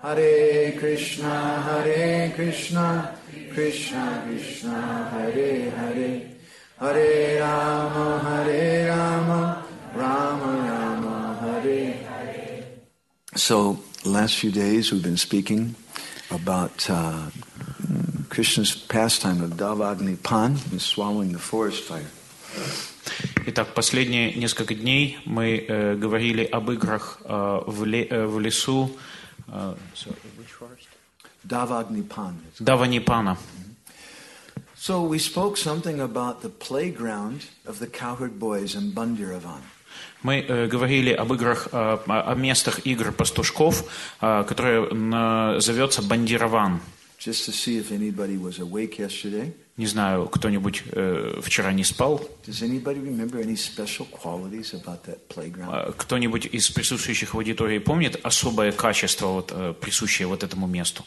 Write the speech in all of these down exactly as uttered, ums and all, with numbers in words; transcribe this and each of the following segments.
Hare Krishna, Hare Krishna, Krishna Krishna, Hare Hare, Hare Rama, Hare Rama, Rama Rama, Hare Hare. So, last few days we've been speaking about uh, Krishna's pastime of Davagnipan, swallowing the forest fire. Итак, последние несколько дней мы э, говорили об играх э, в, ле, э, в лесу э, Davagnipan. Даванипана. So we spoke something about the playground of the cowherd boys in Bandiravan. Мы э, говорили об играх, э, о местах игр пастушков, э, которое э, зовется Бандираван. Just to see if anybody was awake yesterday. Не знаю, кто-нибудь э, вчера не спал. Does anybody remember any special qualities about that playground? Кто-нибудь из присутствующих в аудитории помнит особое качество, вот, э, присущее вот этому месту?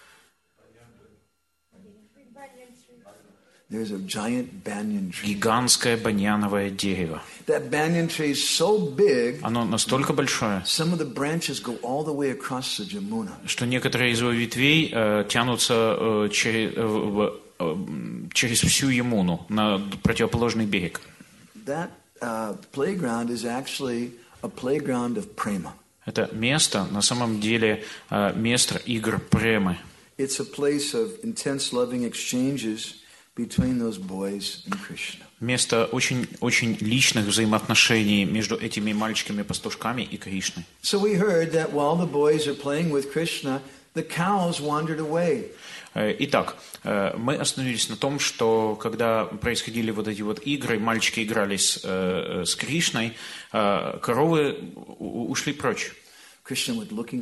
There's a giant banyan tree. Гигантское баньяновое дерево. That banyan tree is so big. Оно настолько большое, some of the branches go all the way across the Jamuna. Что некоторые из его ветвей э, тянутся э, через, э, э, через всю Ямуну на противоположный берег. That uh, playground is actually a playground of prema. Это место на самом деле э, место игр премы. It's a place of intense loving exchanges between those boys and Krishna. Место очень, очень личных взаимоотношений между этими мальчиками-пастушками и Кришной. So we heard that while the boys are playing with Krishna, the cows wandered away. Итак, мы остановились на том, что когда происходили вот эти вот игры, мальчики играли с, с Кришной, коровы ушли прочь. Кришна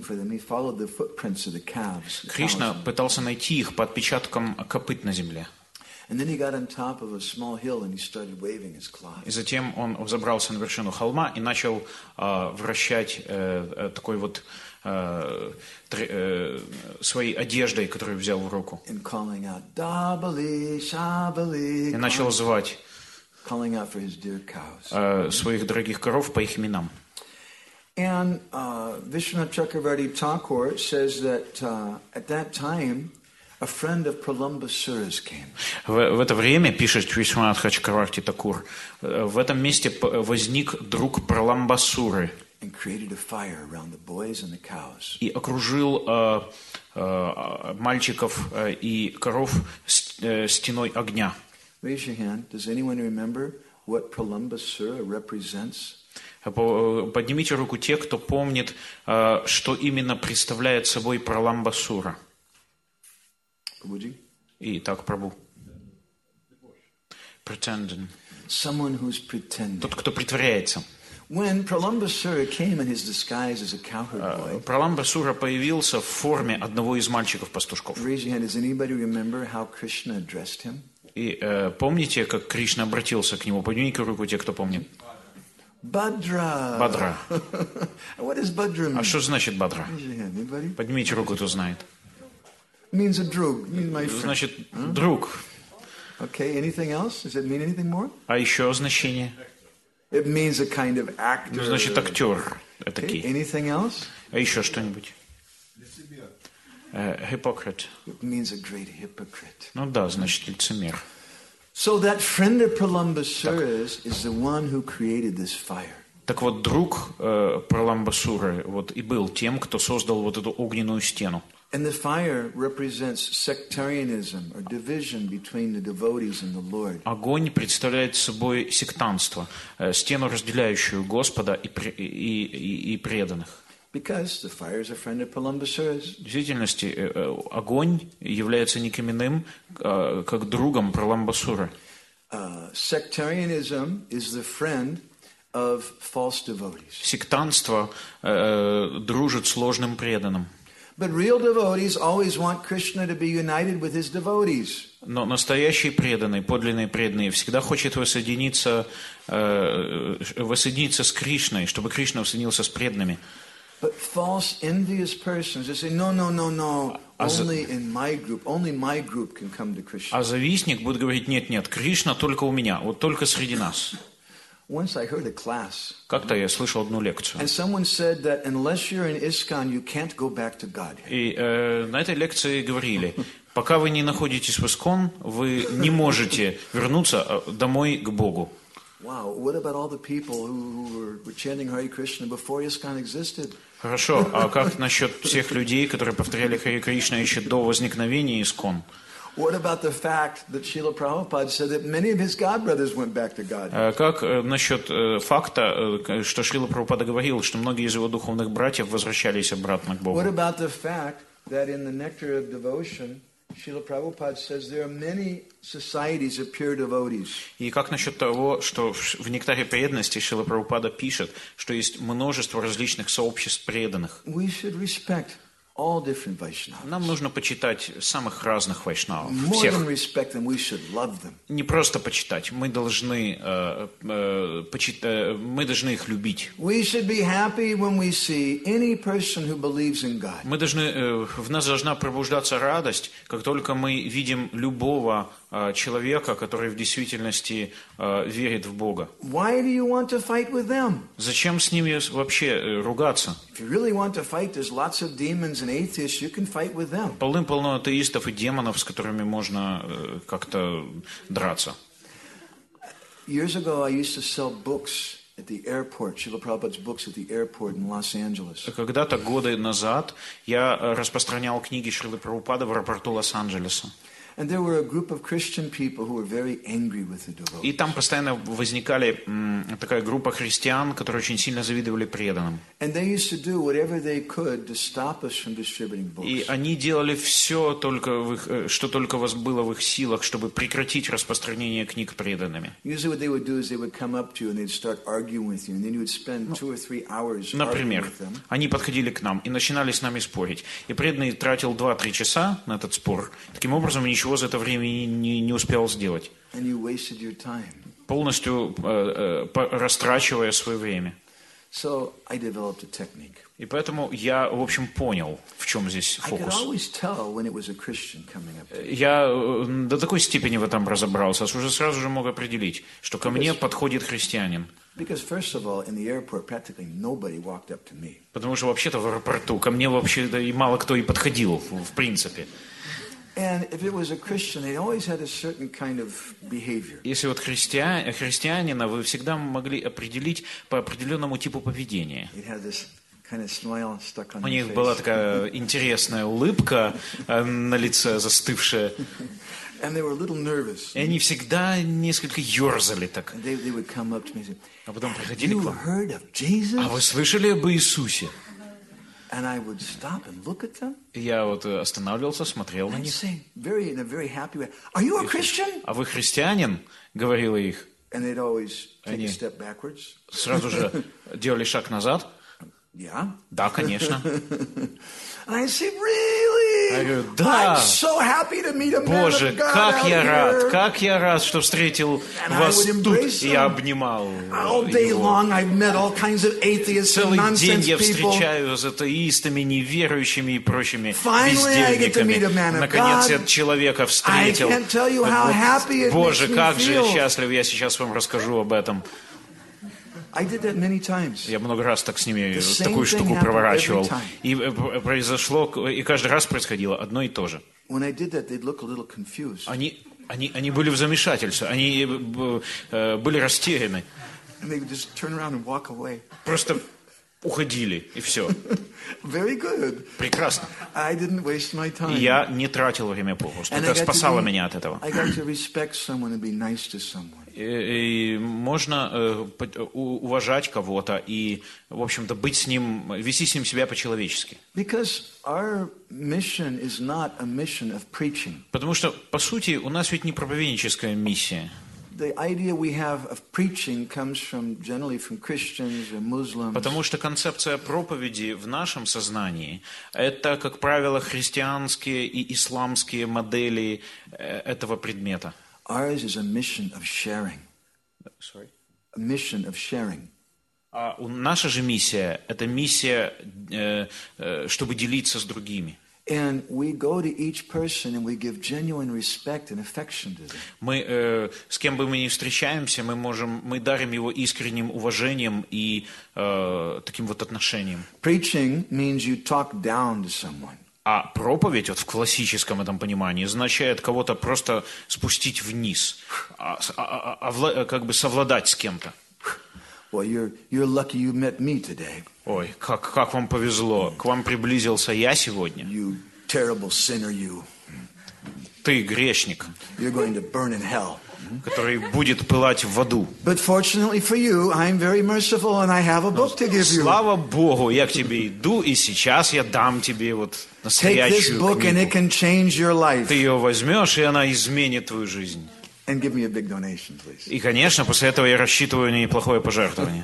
пытался найти их по отпечаткам копыт на земле. И затем он взобрался на вершину холма и начал э, вращать э, такой вот э, тр, э, своей одеждой, которую взял в руку. И начал звать э, своих дорогих коров по их именам. And uh, Vishwanath Chakravarti Thakur says that uh, at that time a friend of Pralambasura's came. В, в это время, пишет Вишванат Чакраварти Такур, в этом месте возник друг Праламбасуры и окружил э, э, мальчиков э, и коров э, стеной огня. Raise your hand. Does anyone remember what Pralambasura represents? Поднимите руку те, кто помнит, э, что именно представляет собой Праламбасура. И так, Прабhu. Pretending. Someone who's pretending. Тот, кто притворяется. When Pralambasura came in his disguise as a cowherd boy. Праламбасура появился в форме одного из мальчиков-пастушков. Raise your hand. Does anybody remember how Krishna addressed him? И э, помните, как Кришна обратился к нему? Поднимите руку те, кто помнит. Бадра. Бадра. What does Badra mean? А что значит Бадра? Поднимите руку, кто знает. Means a drug. Means my friend. Значит, друг. Okay, anything else? Does it mean anything more? А еще значение? It means a kind of actor. Значит, актер. Этакий. Okay, anything else? А еще что-нибудь? Uh, hypocrite. It means a great hypocrite. Ну да, значит, лицемер. So that friend of Pralambasura's is the one who created this fire. Так вот, друг э, Праламбасуры вот, и был тем, кто создал вот эту огненную стену. And the fire represents sectarianism or division between the devotees and the Lord. Огонь представляет собой сектантство, э, стену, разделяющую Господа и, и, и, и преданных. Because the fire is a friend of Pralambasura's. В действительности, э, э, огонь является никем иным, э, как другом Праламбасуры. Uh, sectarianism is the friend of false devotees. Сектантство э, дружит с ложным преданным. But real devotees always want Krishna to be united with his devotees. Но настоящий преданный, подлинный преданный всегда хочет воссоединиться, э, воссоединиться с Кришной, чтобы Кришна воссоединился с преданными. But false, envious persons, they say, no, no, no, no, only in my group, only my group can come to Krishna. А завистник будет говорить, нет, нет, Кришна только у меня, вот только среди нас. Once I heard a class. Как-то я слышал одну лекцию. And someone said that unless you're in ISKCON, you can't go back to God. И э, на этой лекции говорили, пока вы не находитесь в ИСККОН, вы не можете вернуться домой к Богу. Wow, what about all the people who were, were chanting Hare Krishna before ISKCON existed? Хорошо, а как насчет всех людей, которые повторяли Харе Кришна еще до возникновения ИСККОН? What about the fact that Srila Prabhupada said that many of his godbrothers went back to God? Как насчет факта, что Шрила Прабхупада говорил, что многие из его духовных братьев возвращались обратно к Богу? What about the fact that in the Nectar of Devotion, Srila Prabhupada says there are many societies of pure devotees? И как насчет того, что в Нектаре преданности Шрила Прабхупада пишет, что есть множество различных сообществ преданных? We should respect all different Vaishnavas. Нам нужно почитать самых разных вайшнавов, More всех. than respect them, we should love them. Не просто почитать, мы должны, э, э, почит, э, мы должны их любить. We should be happy when we see any person who believes in God. Мы должны, э, в нас должна пробуждаться радость, как только мы видим любого э, человека, который в действительности э, верит в Бога. Why do you want to fight with them? Зачем с ними вообще э, ругаться? If you really want to fight, there's lots of demons and atheists. You can fight with them. Полным-полно атеистов и демонов, с которыми можно э, как-то драться. Years ago, I used to sell books at the airport, Srila Prabhupada's books at the airport in Los Angeles. Когда-то, годы назад, я распространял книги Шрилы Прабхупады в аэропорту Лос-Анджелеса. And there were a group of Christian people who were very angry with the devotees. И там постоянно возникали м, такая группа христиан, которые очень сильно завидовали преданным. And they used to do whatever they could to stop us from distributing books. И они делали все, только в их, э, что только вас было в их силах, чтобы прекратить распространение книг преданными. Usually what they would do is they would come up to you and they'd start arguing with you, and then you would spend two or three hours arguing Например, with them. они подходили к нам и начинали с нами спорить. И преданный тратил два-три часа на этот спор. Таким образом, ничего за это время не, не, не успел сделать. And you wasted your time. Полностью э, э, растрачивая свое время. So I developed a technique. И поэтому я, в общем, понял, в чем здесь I could фокус. always tell when it was a Christian coming up to me. Я э, до такой степени в этом разобрался, что уже сразу же мог определить, что ко мне подходит христианин. Because first of all, in the airport, practically nobody walked up to me. Потому что вообще-то в аэропорту ко мне вообще и мало кто и подходил, в, в принципе. And if it was a Christian, they always had a certain kind of behavior. Если вот христиан, христианина вы всегда могли определить по определенному типу поведения. They'd have this kind of smile stuck on У their них face. была такая интересная улыбка э, на лице, застывшая. And they were a little nervous. И они всегда несколько ерзали так. And they, they would come up to me and say, А потом приходили к you вам. heard of Jesus? А вы слышали об Иисусе? And I would stop and look at them. И я вот останавливался, смотрел на And I'd них. say, very, in a very happy way, are you a Christian? А вы христианин? Говорила их. And they'd always take Они a step backwards. сразу же делали шаг назад. Yeah. Да, конечно. And I say, really? Я говорю, да. I'm so happy to meet a man Боже, of God как out я рад, here. как я рад, что встретил And I вас would тут. embrace И я him. обнимал All day его. long I've met all kinds of atheists and Целый день nonsense я people. встречаю с атеистами, неверующими и прочими Finally, I get to meet a man бездельниками. of Наконец я God. человека встретил. I can't tell you how Вот, happy it Боже, makes me как же я feel. счастлив, я сейчас вам расскажу об этом. I did that many times. Я много раз так с ними The same такую thing штуку happened проворачивал. every time. И э, произошло, и каждый раз происходило одно и то же. When I did that, they'd look a little confused. Они, они, они были в замешательстве, они э, э, были растеряны. And they would just turn around and walk away. Просто уходили, и все. Very good. Прекрасно. I didn't waste my time. И я не тратил время попусту. And I Это got to спасало be- меня от этого. I got to respect someone and be nice to someone. И, и можно э, по- у- уважать кого-то и, в общем-то, быть с ним, вести с ним себя по-человечески. Because our mission is not a mission of preaching. Потому что, по сути, у нас ведь не проповедническая миссия. The idea we have of preaching comes from generally from Christians or Muslims. Потому что концепция проповеди в нашем сознании – это, как правило, христианские и исламские модели э, этого предмета. Ours is a mission of sharing. Sorry. A mission of sharing. А у- наша же миссия – это миссия, э, э, чтобы делиться с другими. And we go to each person and we give genuine respect and affection to them. Мы, э, с кем бы мы ни встречаемся, мы можем, мы дарим его искренним уважением и э, таким вот отношением. Preaching means you talk down to someone. А проповедь, вот в классическом этом понимании, означает кого-то просто спустить вниз, а, а, а, а, как бы совладать с кем-то. Well, you're, you're lucky you met me today. Ой, как, как вам повезло, к вам приблизился я сегодня. You terrible sinner, you. Ты грешник, You're going to burn in hell. который будет пылать в аду. But fortunately for you, I'm very merciful and I have a book to give you. Слава Богу, я к тебе иду, и сейчас я дам тебе вот Take this настоящую book and it книгу. can change your life. Ты ее возьмешь, и она изменит твою жизнь. And give me a big donation, please. И, конечно, после этого я рассчитываю на неплохое пожертвование.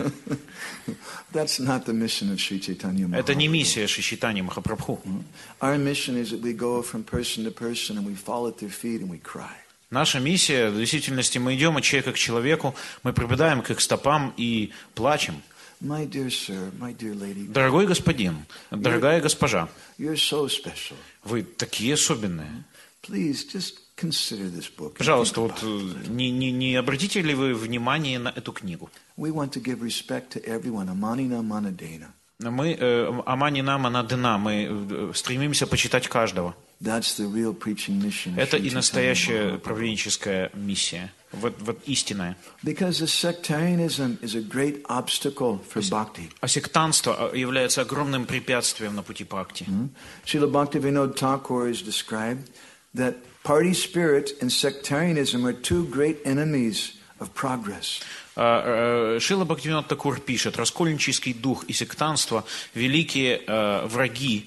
That's not the mission of Sri Chaitanya Это не Mahaprabhu. миссия Шри Чайтаньи Махапрабху. Our mission is that we go from person to person and we fall at their feet and we cry. Наша миссия, в действительности, мы идем от человека к человеку, мы припадаем к их стопам и плачем. My dear sir, my dear lady, Дорогой господин, дорогая госпожа, you're so special. вы такие особенные. Please just consider this book. and Пожалуйста, think вот about it. э, не, не, не обратите ли вы внимание на эту книгу? We want to give respect to everyone. Amanina manadena. Мы, э, Амани Нама Надена, мы э, стремимся почитать каждого. That's the real preaching mission. of Это Sri и Chaitanya настоящая Mahaprabhu. правленческая миссия, вот, вот истинная. Because the sectarianism is a great obstacle for bhakti. А сектантство является огромным препятствием на пути бхакти. Srila Bhaktivinoda Thakur has described that party spirit and sectarianism are two great enemies of progress. А, э, Шрила Бхактивинода Такур пишет: раскольнический дух и сектантство – великие э, враги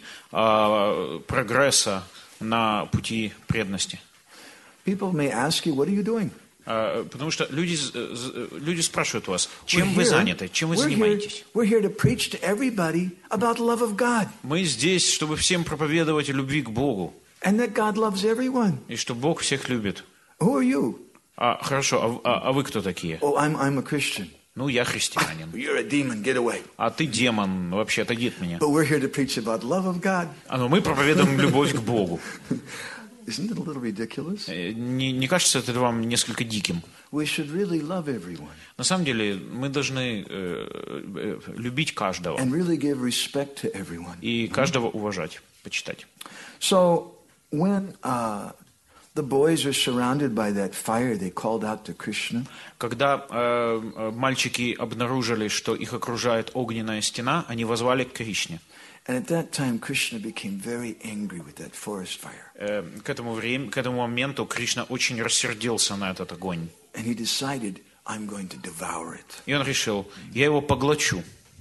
э, прогресса на пути преданности. People may ask you, what are you doing? Э, Потому что люди, з- з- люди спрашивают вас, чем We're вы here- заняты, чем вы we're here- занимаетесь. We're here to preach to everybody about the love of God. Мы здесь, чтобы всем проповедовать о любви к Богу, And that God loves everyone. и что Бог всех любит. Who are you? А, хорошо, а, а- а вы кто такие? Oh, I'm, I'm a Christian. Ну, я христианин. You're a demon, get away. А ты демон, вообще отойди от меня. But we're here to preach about the love of God. А ну, мы проповедуем любовь к Богу. Isn't it a little ridiculous? Э, Не, не кажется это вам несколько диким? We should really love everyone На самом деле, мы должны э, э, любить каждого and really give respect to everyone. и каждого уважать, почитать. So when uh, the boys are surrounded by that fire, they called out to Krishna. Когда э, э, мальчики обнаружили, что их окружает огненная стена, они возвали к Кришне. And at that time, Krishna became very angry with that forest fire. Э, К этому времени, к этому моменту Кришна очень рассердился на этот огонь. And he decided, I'm going to devour it. И он решил: я его поглочу.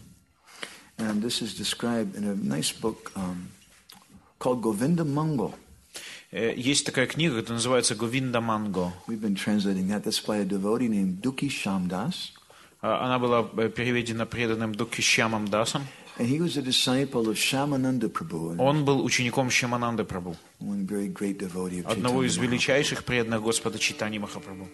And this is described in a nice book um, called Govinda Mangal. Э, Есть такая книга, которая называется «Говинда Манго». We've been translating that. That's by a devotee named Dukhi Shamdas. А, Она была э, переведена преданным Дукишьямом Дасом. And he was a disciple of Shamananda Prabhu, Он был учеником Шьямананды Прабху, one very great devotee of одного из Chaitanya Mahaprabhu. величайших преданных Господа Чайтаньи Махапрабху.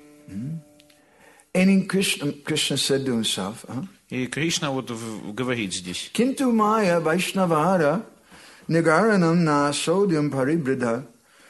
And in Krishna, Krishna said to himself, huh? И Кришна вот в- говорит здесь: Kintu maya Vaishnavara Nigaranam na sodyam paribridha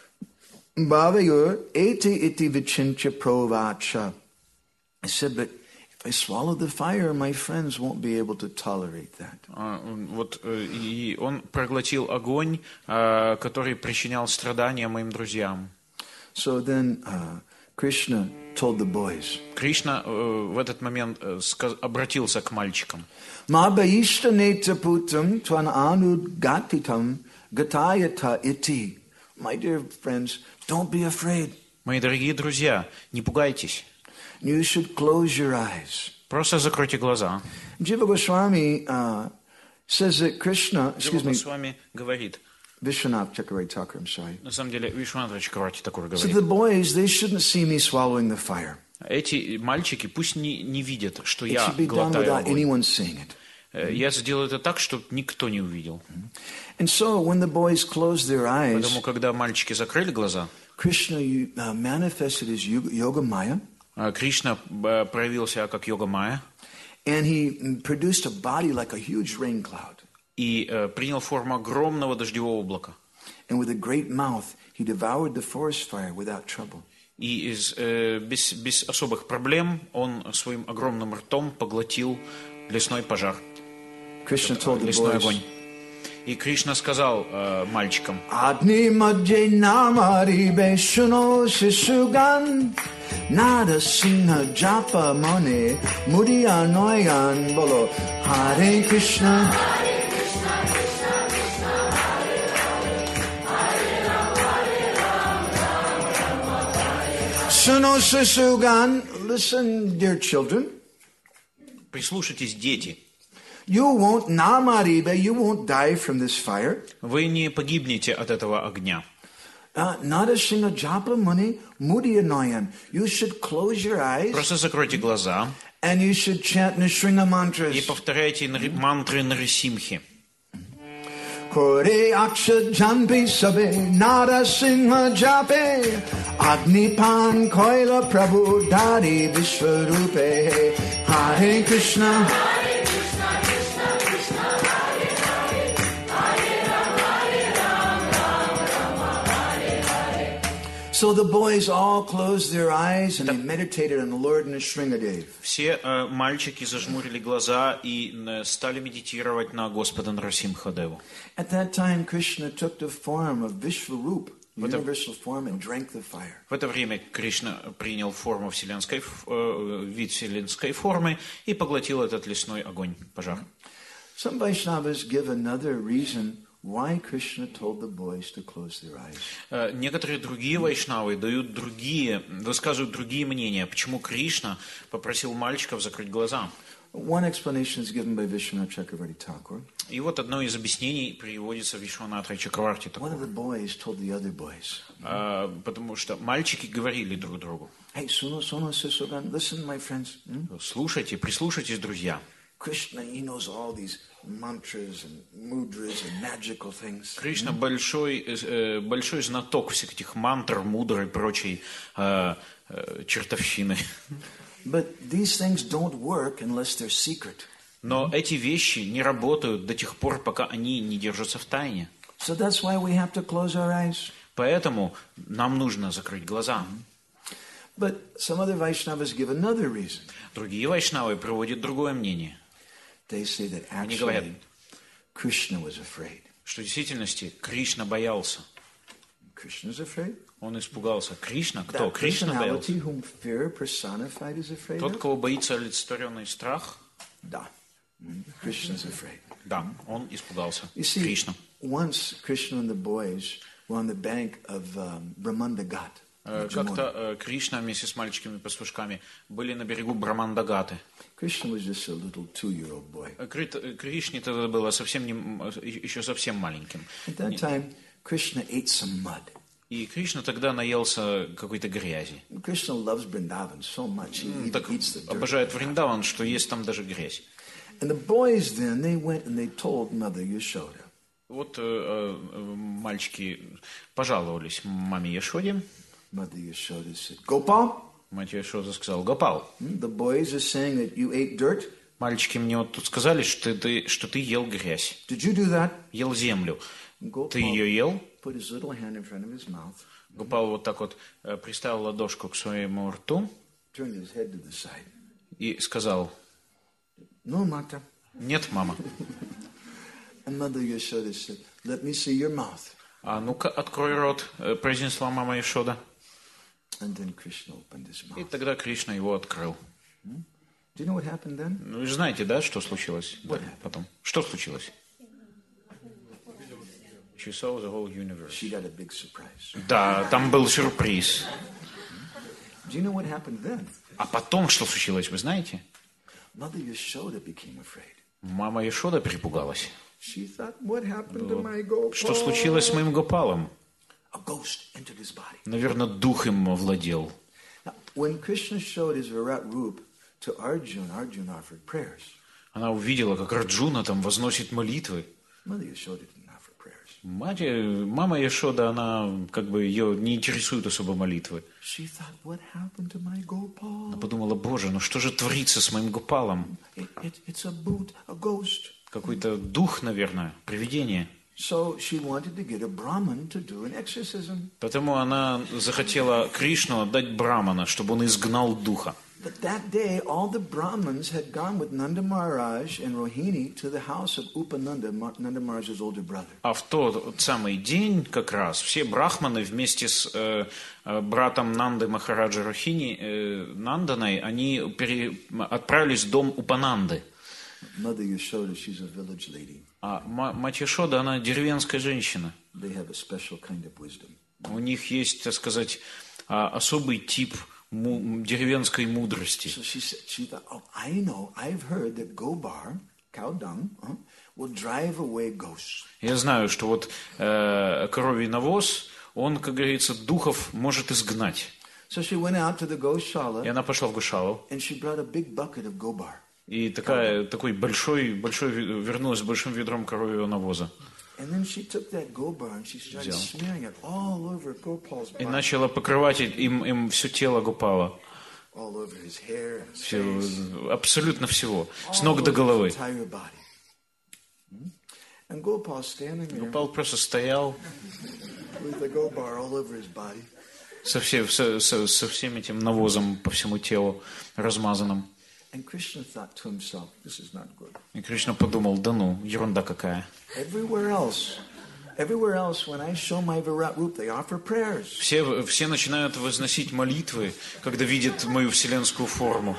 Bhavayor eti iti vichincha provacha. I said, but if I swallow the fire, my friends won't be able to tolerate that. а, вот, э, и он проглотил огонь, а, который причинял страдания моим друзьям. So then uh, Krishna told the boys, Кришна э, в этот момент э, сказ- обратился к мальчикам. Ma bhaishta neta putam tvan anud gatitam gatayata iti. My dear friends, don't be afraid. Мои дорогие друзья, не пугайтесь, You should close your eyes. просто закройте глаза. Jiva Goswami uh, says that Krishna, excuse me, с вами говорит. Vishwanath Chakravarti Thakur, I'm sorry. На самом деле, Вишванатха Чакраварти такой So говорит. the boys, they shouldn't see me swallowing the fire. Эти мальчики пусть не, не видят, что It я should be done глотаю without огонь. anyone seeing it. Э, Я сделаю это так, чтобы никто не увидел. And so when the boys closed their eyes, Поэтому, когда мальчики закрыли глаза, Krishna uh, manifested as Yoga, Yoga Maya, э, Кришна э, проявил себя как Йога Майя and he produced a body like a huge rain cloud. и э, принял форму огромного дождевого облака. and with a great mouth he devoured the forest fire without trouble. И из, э, без, без особых проблем он своим огромным ртом поглотил лесной пожар, Krishna told the лесной boys, огонь. И Кришна сказал э, мальчикам: Agni madhye namari beshuno sisugan nada singha japa mane mudiya noyan bolo Hare Krishna. Suno sisugan, listen, dear children. Прислушайтесь, дети. You won't namaribe, you won't die from this fire. Вы не погибнете от этого огня. Nada singha japa mani mudiya noyan. You should close your eyes. Просто закройте глаза And you should chant Nrsimha mantras. и повторяйте мантры Нарисимхи. Kore aksha janpi sabe nada singha jape Agni pan koila prabhu dari vishwarupe Hare Krishna. So the boys all closed their eyes and they meditated on the Lord Nrsimhadev. Все э, мальчики зажмурили глаза и э, стали медитировать на Господа Нарасимхадеву. At that time, Krishna took the form of Vishvarup, universal form, and drank the fire. В это время Кришна принял форму вселенской, э, вид вселенской формы и поглотил этот лесной огонь, пожар. Some Vaishnavas give another reason why Krishna told the boys to close their eyes. Э, некоторые другие вайшнавы дают другие, высказывают другие мнения, почему Кришна попросил мальчиков закрыть глаза. One explanation is given by Vishwanath Chakravarti Thakur. И вот одно из объяснений приводится Вишванатхой Чакраварти One of the boys told the other boys, э, потому что мальчики говорили друг другу: Hey, Suno, Suno, Sisugan, listen, my friends. Hmm? слушайте, прислушайтесь, друзья. Krishna, he knows all these mantras and mudras and magical things. Кришна большой, э, большой знаток всех этих мантр, мудр и прочей э, э, чертовщины. But these things don't work unless they're secret. Но эти вещи не работают до тех пор, пока они не держатся в тайне. So that's why we have to close our eyes. Поэтому нам нужно закрыть глаза. But some other Vaishnavas give another reason. Другие вайшнавы приводят другое мнение. They say that Они говорят, actually Krishna was afraid. что в действительности Кришна боялся. Krishna's afraid? Он испугался. Кришна? Кто? That Кришна боялся. personality whom fear personified is afraid Тот, of? кого боится олицетворенный страх, Da. Mm, Krishna's afraid. да, он испугался. You see, Кришна. once Krishna and the boys were on the bank of um, Brahmanda Ghat. Э, Как-то э, Кришна вместе с мальчиками-пастушками были на берегу Брамандагаты. Krishna was just a little two-year-old boy. Э, Кри- э, Кришне тогда было совсем не, м, э, еще совсем маленьким. At that time, Krishna ate some mud. И Кришна тогда наелся какой-то грязи. Krishna loves Vrindavan so much, he even Так eats the dirt. обожает Вриндаван, что есть там даже грязь. And the boys then, they went and they told Mother Yashoda. Вот э, э, мальчики пожаловались маме Яшоде. Mother Yashoda said, Gopal, Мать Яшода сказала: Гопал, the boys are saying that you ate dirt. мальчики мне вот тут сказали, что ты, что ты ел грязь, Did you do that? ел землю. Gopal Ты ее ел? put his little hand in front of his mouth, Гопал вот так вот э, приставил ладошку к своему рту turned his head to the side. и сказал: No, Mata. нет, мама. And Mother Yashoda said, let me see your mouth. А ну-ка, открой рот, э, произнесла мама Яшода. And then Krishna opened his И mouth. тогда Кришна его открыл. Do you know what happened then? Ну, вы же знаете, да, что случилось да, потом? Что случилось? She saw the whole universe. She got a big surprise. Да, там был сюрприз. Do you know what happened then? А потом что случилось, вы знаете? Mother Yashoda became afraid. Мама Яшода перепугалась. She thought, what happened to my Gopal? Что случилось с моим Гопалом? A ghost entered his body. Наверное, дух им овладел. Now, when Krishna showed his Virat Roop to Arjuna, Arjuna offered prayers. Она увидела, как Арджуна там возносит молитвы. Mother Yashoda didn't offer prayers. Мать, мама Яшода, она как бы ее не интересует особо молитвы. She thought, what happened to my Gopal? Она подумала: боже, ну что же творится с моим Гопалом? It, it, it's a boot, a ghost. Какой-то дух, наверное, привидение. So she wanted to get a Brahmin to do an exorcism. Поэтому она захотела Кришну отдать Брамана, чтобы он изгнал духа. But that day, all the Brahmins had gone with Nanda Maharaj and Rohini to the house of Upananda, Nanda Maharaj's older brother. А в тот самый день как раз все брахманы вместе с э, братом Нанды Махараджа Рохини, э, Нанданой, они пере... отправились в дом Упананды. Mother Yashoda, she's a village lady. А мать Яшода, она деревенская женщина. They have a special kind of wisdom. У них есть, так сказать, особый тип деревенской мудрости. So she said, she thought, oh, I know, I've heard that gobar, cow dung, uh, will drive away ghosts. Я знаю, что вот э, коровий навоз, он, как говорится, духов может изгнать. So she went out to the Goshala. И она пошла в Гошалу. And she brought a big bucket of gobar. И такая, такой большой, большой, вернулась с большим ведром коровьего навоза. And then she took that gobar and she started smearing it all over Gopal's body. И начала покрывать им, им все тело Гопала. All over his hair and his Все, face. абсолютно всего, с ног до головы. And Gopal standing there Гопал просто стоял with the gobar all over his body. со, все, со, со, со всем этим навозом по всему телу размазанным. And Krishna thought to himself, this is not good. И Кришна подумал, да ну, ерунда какая. Everywhere else, everywhere else, when I show my Virat Roop, they offer prayers. Все, все начинают возносить молитвы, когда видят мою вселенскую форму.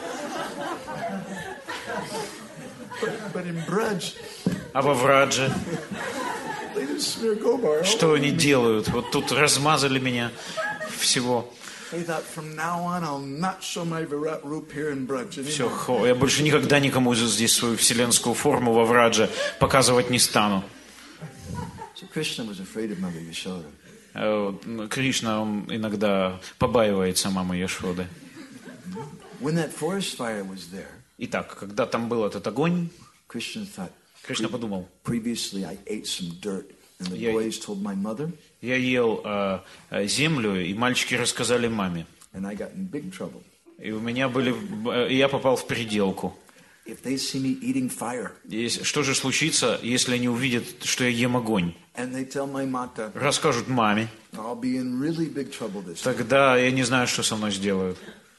But, but in Braj, А во Врадже, they just smear gobar all что over они me. делают? Вот тут размазали меня всего. He thought, from now on, I'll not show my Virat Roop here in Braj Все, anymore. хо, я больше никогда никому здесь свою вселенскую форму во Врадже показывать не стану. So Krishna was afraid of Mother Yashoda. Э, Кришна, он иногда побаивается мамы Яшоды. When that forest fire was there, Итак, когда там был этот огонь, Krishna thought, Кришна подумал, previously I ate some dirt, and the Yeah. boys told my mother, я ел э, э, землю, и мальчики рассказали маме. and I got in big trouble. И у меня были, э, и я попал в переделку. If they see me eating fire, Если- Что же случится, если они увидят, что я ем огонь? and they tell my mata, Расскажут маме. I'll be in really big trouble this time. Тогда я не знаю, что со мной сделают.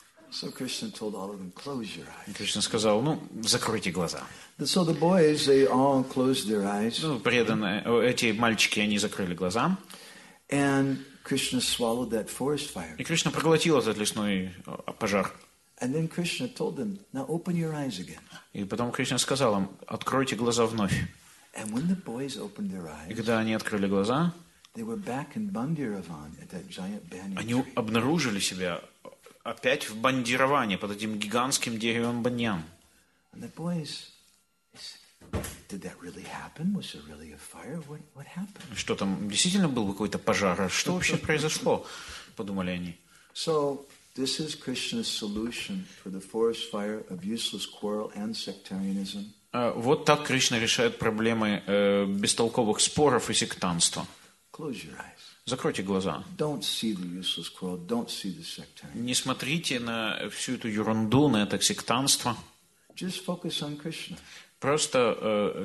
So Krishna told all of them, close your И eyes. Кришна сказал, ну, закройте глаза. So the boys, they all closed their eyes, Ну, преданные, э, эти мальчики, они закрыли глаза. and Krishna swallowed that forest fire. И Кришна проглотил этот лесной э, пожар. And then Krishna told them, now open your eyes again. И потом Кришна сказал им, откройте глаза вновь. And when the boys opened their И eyes, когда они открыли глаза, they were back in Bandiravan at that giant banyan они tree. обнаружили себя опять в Бандироване, под этим гигантским деревом баньян. And the boys, they said, did that really happen? Was there really a fire? What, what happened? Что там, действительно был какой-то пожар? А что вообще произошло? Подумали они. So this is Krishna's solution for the forest fire of useless quarrel and sectarianism. А, Вот так Кришна решает проблемы э, бестолковых споров и сектанства. Close your eyes. Закройте глаза. Don't see the useless quarrel. Don't see the sectarianism. Не смотрите на всю эту ерунду, на это сектанство. Just focus on Krishna. Просто э,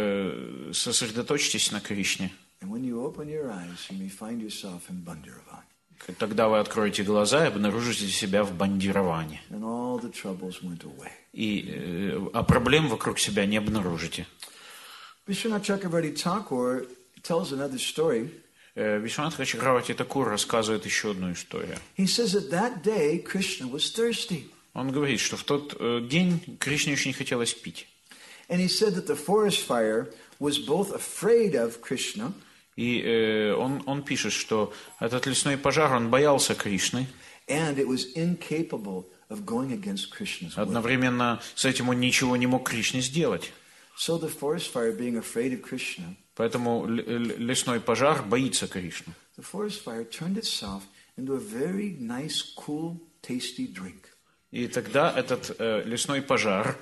к- сосредоточьтесь на Кришне. And when you open your eyes, you may find yourself in Bandiravan. Тогда вы откроете глаза и обнаружите себя в Бандироване. And all the troubles went away. И, э, а проблем вокруг себя не обнаружите. Vishwanath Chakravarti Thakur tells another story. Э, Вишванатха Чакраварти Такур рассказывает еще одну историю. He says that that day Krishna was thirsty. Он говорит, что в тот э, день Кришне очень хотелось пить. And he said that the forest fire was both afraid of Krishna И э, он, он пишет, что этот лесной пожар, он боялся Кришны. and it was incapable of going against Krishna's will. Одновременно с этим он ничего не мог Кришне сделать. So the forest fire, being afraid of Krishna, Поэтому л- л- лесной пожар боится Кришну. the forest fire turned itself into a very nice, cool, tasty drink. И тогда этот э, лесной пожар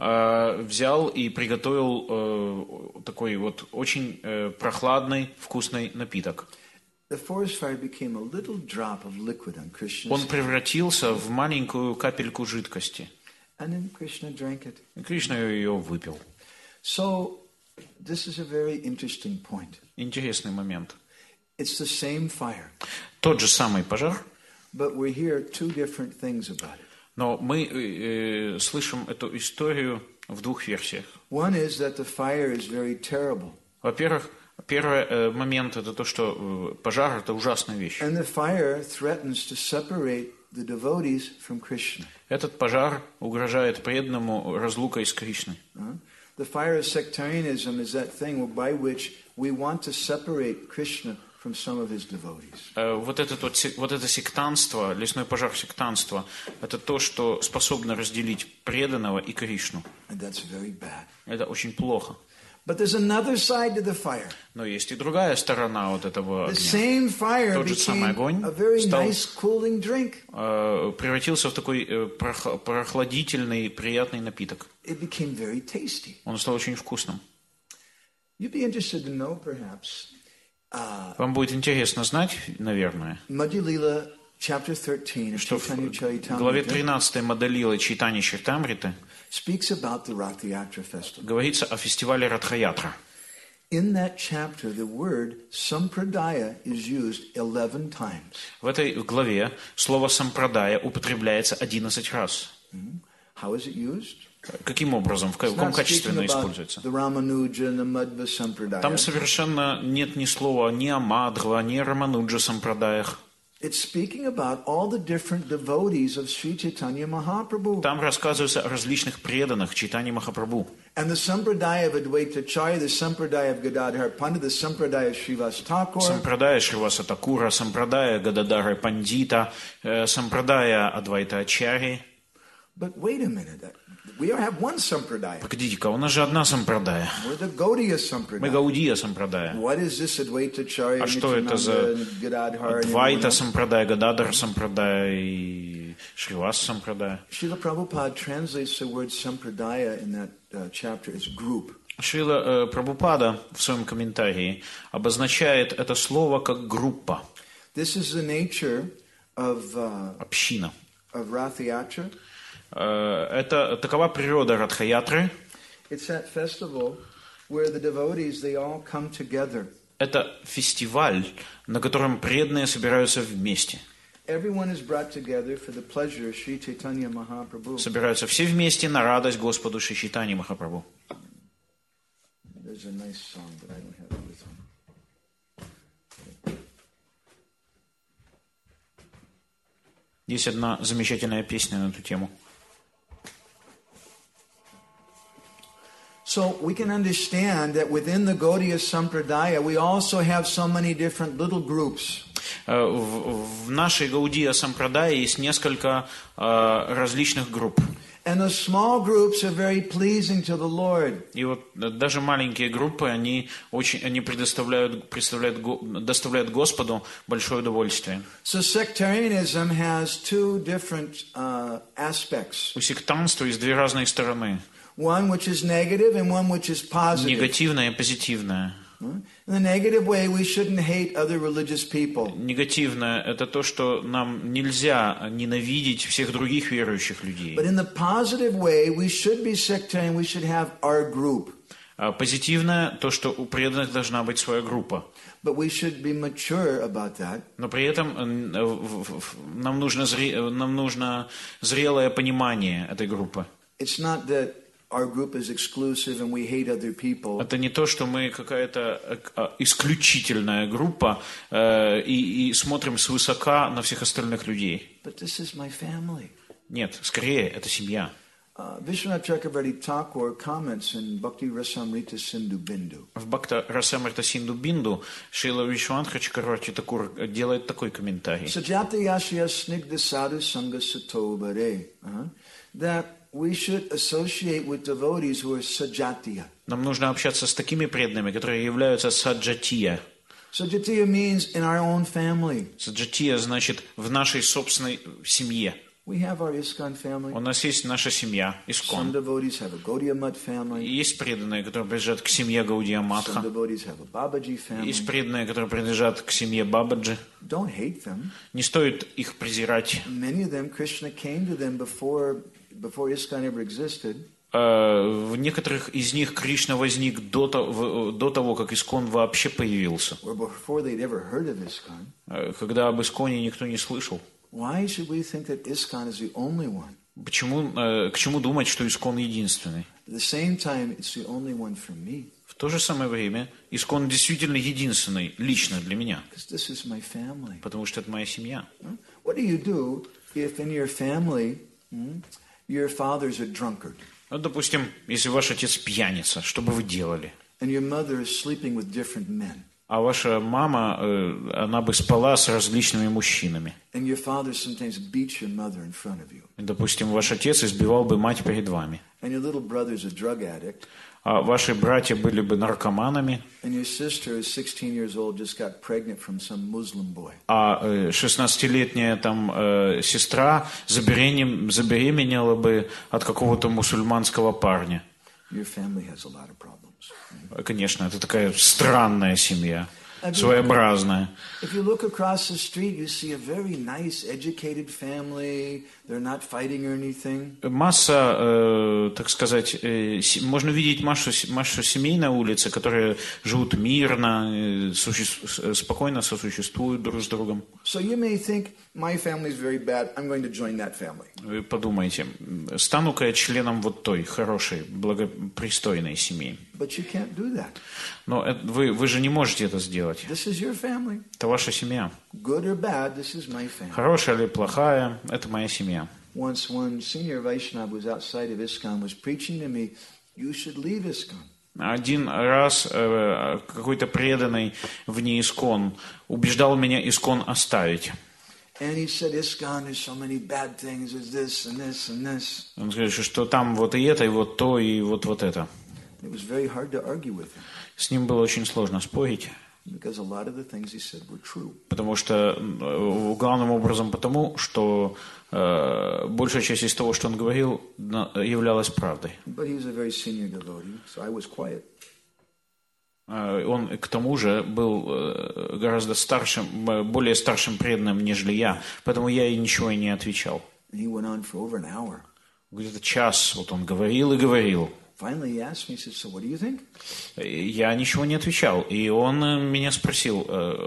э, взял и приготовил э, такой вот очень э, прохладный, вкусный напиток. The forest fire became a little drop of liquid on Krishna's Он head, превратился в маленькую капельку жидкости. and then Krishna drank it. И Кришна ее выпил. So This is a very interesting point. Интересный момент. It's the same fire. Тот же самый пожар, but we hear two different things about it. Но мы э, слышим эту историю в двух версиях. One is that the fire is very terrible. Во-первых, первый э, момент это то, что э, пожар это ужасная вещь. And the fire threatens to separate the devotees from Krishna. Этот пожар угрожает преданному разлукой с Кришной. Uh, the fire of sectarianism is that thing by which we want to separate Krishna from some of his devotees. Э, вот, это, вот, вот это сектантство, лесной пожар сектантства, это то, что способно разделить преданного и Кришну. And that's very bad. Это очень плохо. But there's another side to the fire. Но есть и другая сторона вот этого The огня. same fire Тот же самый became огонь a very стал, nice cooling drink. э, превратился в такой э, прох- прохладительный, приятный напиток. It became very tasty. Он стал очень вкусным. You'd be interested to know, perhaps, uh, Вам будет интересно знать, наверное, Madhya Lila, chapter thirteen of что в Chaitanya главе Charitamrita тринадцатой Мадалилы Чайтани Чаритамриты speaks about the Rath Yatra festival. говорится о фестивале Радха-ятра. In that chapter, the word sampradaya is used eleven times. В этой главе слово «сампрадая» употребляется одиннадцать раз. Mm-hmm. How is it used? Каким образом, в It's каком not качестве speaking оно about используется? the Ramanuja and the Madhva sampradaya. Там совершенно нет ни слова ни о Мадхва, ни о Рамануджа сампрадаях. It's speaking about all the different devotees of Sri Chaitanya Mahaprabhu. Там рассказывается о различных преданных Чайтани Махапрабху. And the sampradaya of Advaita Acharya, the sampradaya of Gadadhar Pandit, the sampradaya of Srivas Thakur. Сампрадая Шриваса Такура, сампрадая Гададара Пандита, э, сампрадая Адвайта Ачарьи. But wait a minute. We have one sampradaya. Погодите-ка, у нас же одна сампрадая. We're the Gaudiya Мы sampradaya. Гаудия сампрадая. What is this Advaita Acharya, А что это за Nityananda, and Gadadhar? and Адвайта everyone else? сампрадая, Гададар сампрадая и Шривас сампрадая? Srila Prabhupada translates the word sampradaya in that uh, chapter as group. Шрила э, Прабхупада в своем комментарии обозначает это слово как группа, This is the nature of, uh, община. of Rath Yatra. Э, это такова природа Радха-ятры. It's that festival where the devotees, they all come together. Это фестиваль, на котором преданные собираются вместе. Everyone is brought together for the pleasure of Sri Chaitanya Mahaprabhu. Собираются все вместе на радость Господу Шри Чайтани Махапрабху. There's a nice song, but I don't have it with me. Есть одна замечательная песня на эту тему. So we can understand that within the Gaudiya Sampradaya, we also have so many different little groups. Э, В, в нашей Гаудия Сампрадае есть несколько э, различных групп. And the small groups are very pleasing to the Lord. И вот даже маленькие группы, они очень, они предоставляют, представляют, Го- доставляют Господу большое удовольствие. So sectarianism has two different uh, aspects. У сектантства есть две разные стороны. One which is negative and one which is positive. Негативная и позитивная. In the negative way, we shouldn't hate other religious people. Негативное – это то, что нам нельзя ненавидеть всех других верующих людей. But in the positive way, we should be sectarian. We should have our group. А позитивное – то, что у преданных должна быть своя группа. But we should be mature about that. Но при этом э, в- в- в- нам нужно, зре- нам нужно зрелое понимание этой группы. It's not that our group is exclusive and we hate other people. Это не то, что мы какая-то э, э, исключительная группа э, и, и смотрим свысока на всех остальных людей. But this is my family. Нет, скорее, это семья. Uh, Vishwanath Chakravarti Thakur comments in Bhakti Rasamrita Sindhu Bindu. В Бхакта Расамрита Синду Бинду Шрила Вишванатха Чакраварти Такур делает такой комментарий. Sajata Yashya Snigdha Sadhu Sangha Satobare. Uh-huh. That we should associate with devotees who are sajatiya. Нам нужно общаться с такими преданными, которые являются саджатия. Sajatiya means in our own family. Саджатия значит в нашей собственной семье. We have our ISKCON family. У нас есть наша семья, Some Искон. devotees have a Gaudiya Mutt family. Есть преданные, которые принадлежат к семье Гаудия Some Матха. devotees have a Babaji family. Есть преданные, которые принадлежат к семье Бабаджи. Don't hate them. Не стоит их презирать. Many of them, Krishna came to them before, before ISKCON ever existed. В некоторых из них Кришна возник до того, до того как Искон вообще появился. Когда об Исконе никто не слышал. Почему, к чему думать, что Искон единственный? В то же самое время Искон действительно единственный лично для меня. Потому что это моя семья. Ну, допустим, если ваш отец пьяница, что бы вы делали? А ваша мама, она бы спала с различными мужчинами. Допустим, ваш отец избивал бы мать перед вами. А ваши братья были бы наркоманами. А шестнадцатилетняя там сестра забеременела бы от какого-то мусульманского парня. Конечно, это такая странная семья, своеобразная. Масса, э, так сказать, э, можно видеть массу, массу семей на улице, которые живут мирно, э, суще, спокойно сосуществуют друг с другом. Вы подумайте, стану-ка я членом вот той хорошей, благопристойной семьи. Но это, вы, вы же не можете это сделать. Это ваша семья. Хорошая или плохая, это моя семья. Once one senior Vaishnava was outside of ISKCON was preaching to me, you should leave ISKCON. Один раз э, какой-то преданный вне Искон убеждал меня Искон оставить. And he said, ISKCON, there's so many bad things, there's this and this and this. Он говорит, что там вот и это, и вот то, и вот вот это. It was very hard to argue with him. С ним было очень сложно спорить. Because a lot of the things he said were true. Потому что, главным образом потому, что э, большая часть из того, что он говорил, являлась правдой. But he was a very senior devotee, so I was quiet. Он, к тому же, был гораздо старшим, более старшим преданным, нежели я, поэтому я и ничего и не отвечал. And he went on for over an hour. Где-то час вот он говорил и говорил. Finally he asked me, he said, so what do you think? Я ничего не отвечал, и он меня спросил,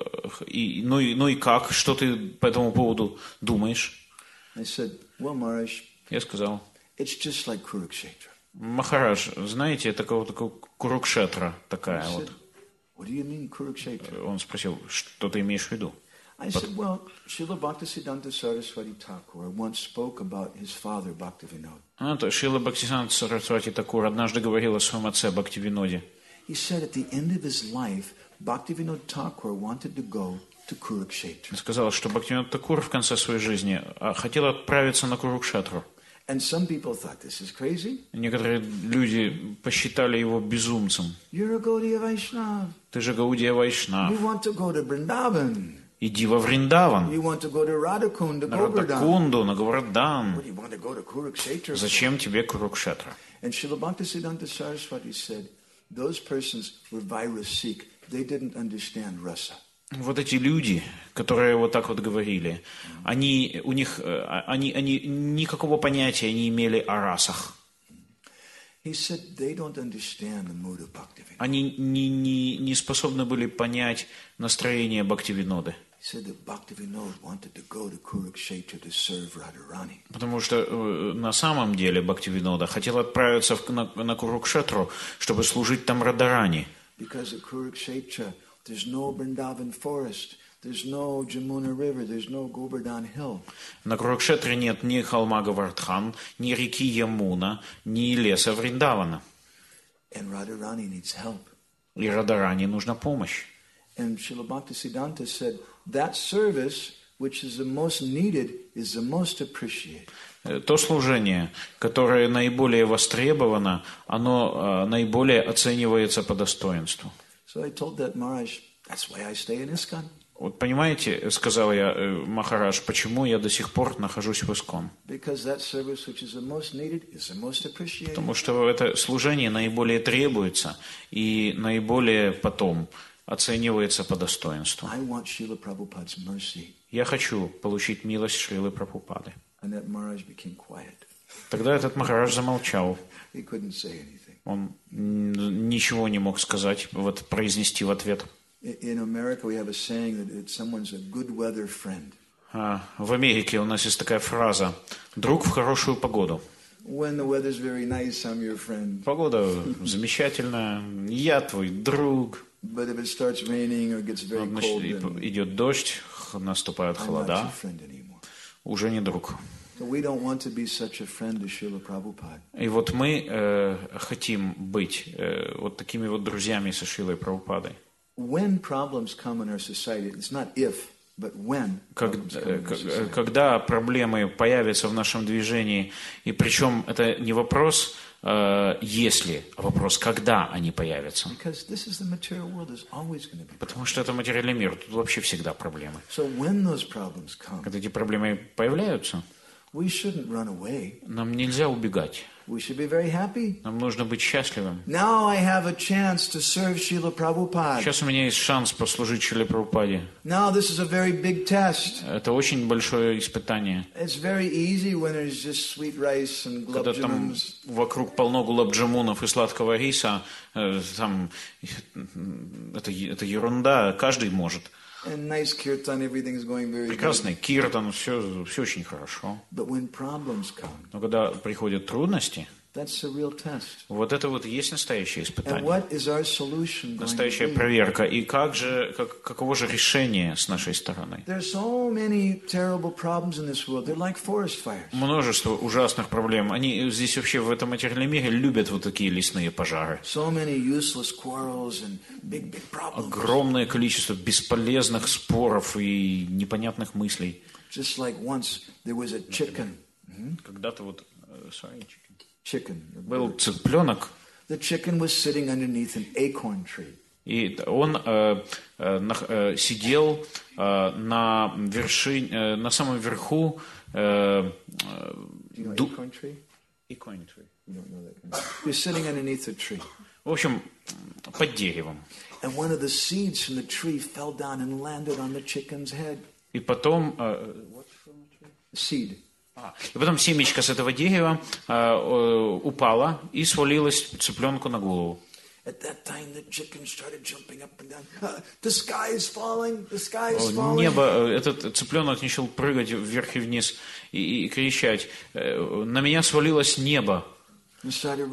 и, ну, и, ну и как, что ты по этому поводу думаешь? I said, well, Maharaj, я сказал, it's just like Kurukshetra. Махарадж, знаете, такого такого Курукшетра такая I вот. said, what do you mean Kurukshetra? Он спросил, что ты имеешь в виду? I said, well, Srila Bhaktisiddhanta Saraswati Thakur once spoke about his father Bhaktivinoda. А, то Шрила Бхактисиданта Сарасвати Такур однажды говорил о своем отце Бхактивиноде. He said at the end of his life, Bhaktivinoda Thakur wanted to go to Kurukshetra. Он сказал, что Бхактивинод Такур в конце своей жизни хотел отправиться на Курукшетру. And some people thought this is crazy. Некоторые люди посчитали его безумцем. You're a Gaudiya Vaishnava. Ты же Гаудия Вайшнав. You want to go to Vrindavan. Иди во Вриндаван, You want to go to Radhakund, to на Govardhan. Радакунду, на Говардан. What do you want to go to Kurukshetra? Зачем тебе Курукшетра? And Srila Bhaktisiddhanta Saraswati said, those persons were Vairasik. They didn't understand rasa. Вот эти люди, которые вот так вот говорили, они, у них, они, они никакого понятия не имели о расах. He said they don't understand the mood of Bhaktivinoda. Они не, не, не способны были понять настроение Бхактивиноды. He said that Bhaktivinoda wanted to go to Kurukshetra to serve Radharani. Потому что э, на самом деле Бхактивинода хотел отправиться в, на, на Курукшетру, чтобы служить там Радharani. Because at Kurukshetra there's no Vrindavan forest, there's no Jamuna river, there's no Govardhan hill. На Курукшетре нет ни холма Говардхан, ни реки Ямуна, ни леса Вриндавана. And Radharani needs help. И Радharani нужна помощь. And Srila Bhaktisiddhanta said, that service which is the most needed is the most appreciated. То служение, которое наиболее востребовано, оно э, наиболее оценивается по достоинству. So I told that Maharaj, that's why I stay in ISKCON. Вот понимаете, сказал я, э, Махарадж, почему я до сих пор нахожусь в Искон? Because that service which is the most needed is the most appreciated. Потому что это служение наиболее требуется и наиболее потом оценивается по достоинству. I want Srila Prabhupada's mercy. Я хочу получить милость Шрилы Прабхупады. And that Maharaj became quiet. Тогда этот Махарадж замолчал. He couldn't say anything. Он ничего не мог сказать, вот произнести в ответ. In America we have a saying that someone's a good weather friend. А, в Америке у нас есть такая фраза: «Друг в хорошую погоду». When the weather's very nice, I'm your friend. Погода замечательная, я твой друг. But if it starts raining or gets very Значит, cold, then идет дождь, наступают I'm not холода, your friend anymore. уже не друг. So we don't want to be such a friend to Srila Prabhupada. И вот мы э, хотим быть э, вот такими вот друзьями со Шрилой Прабхупадой. When problems come in our society, it's not if, but when. Когда, когда проблемы появятся в нашем движении, и причем это не вопрос э, если, а вопрос когда они появятся. Потому что это материальный мир, тут вообще всегда проблемы. So when those problems come, когда эти проблемы появляются, we shouldn't run away. Нам нельзя убегать. We should be very happy. Нам нужно быть счастливым. Now I have a chance to serve Srila Prabhupada. Сейчас у меня есть шанс послужить Шриле Прабхупаде. Now this is a very big test. Это очень большое испытание. It's very easy when there's just sweet rice and gulab Когда там вокруг полно гулаб-джамунов и сладкого риса, там это, это ерунда, каждый может. And nice kirtan, everything's going very Прекрасный киртан, все, все очень хорошо. But when problems come, но когда приходят трудности, that's a real test. Вот это вот и есть настоящее испытание. And what is our solution going Настоящая to be? проверка. И как же, как, каково же решение с нашей стороны? There's so many terrible problems in this world. They're like forest fires. Множество ужасных проблем. Они здесь вообще в этом материальном мире любят вот такие лесные пожары. So many useless quarrels and big, big problems. Огромное количество бесполезных споров и непонятных мыслей. Just like once there was a chicken. Когда-то вот, sorry, chicken. Chicken. Был цыпленок. The chicken was sitting underneath an acorn tree. И он э, э, сидел э, на вершине, э, на самом верху. Э, you know ду... acorn tree? Acorn tree. You don't know that kind of... He was sitting underneath a tree. В общем, под деревом. And one of the seeds from the tree fell down and landed on the chicken's head. И потом э, seed. И потом семечко с этого дерева э, э, упало и свалилось цыпленку на голову. Небо, этот цыпленок начал прыгать вверх и вниз и, и кричать: на меня свалилось небо. Он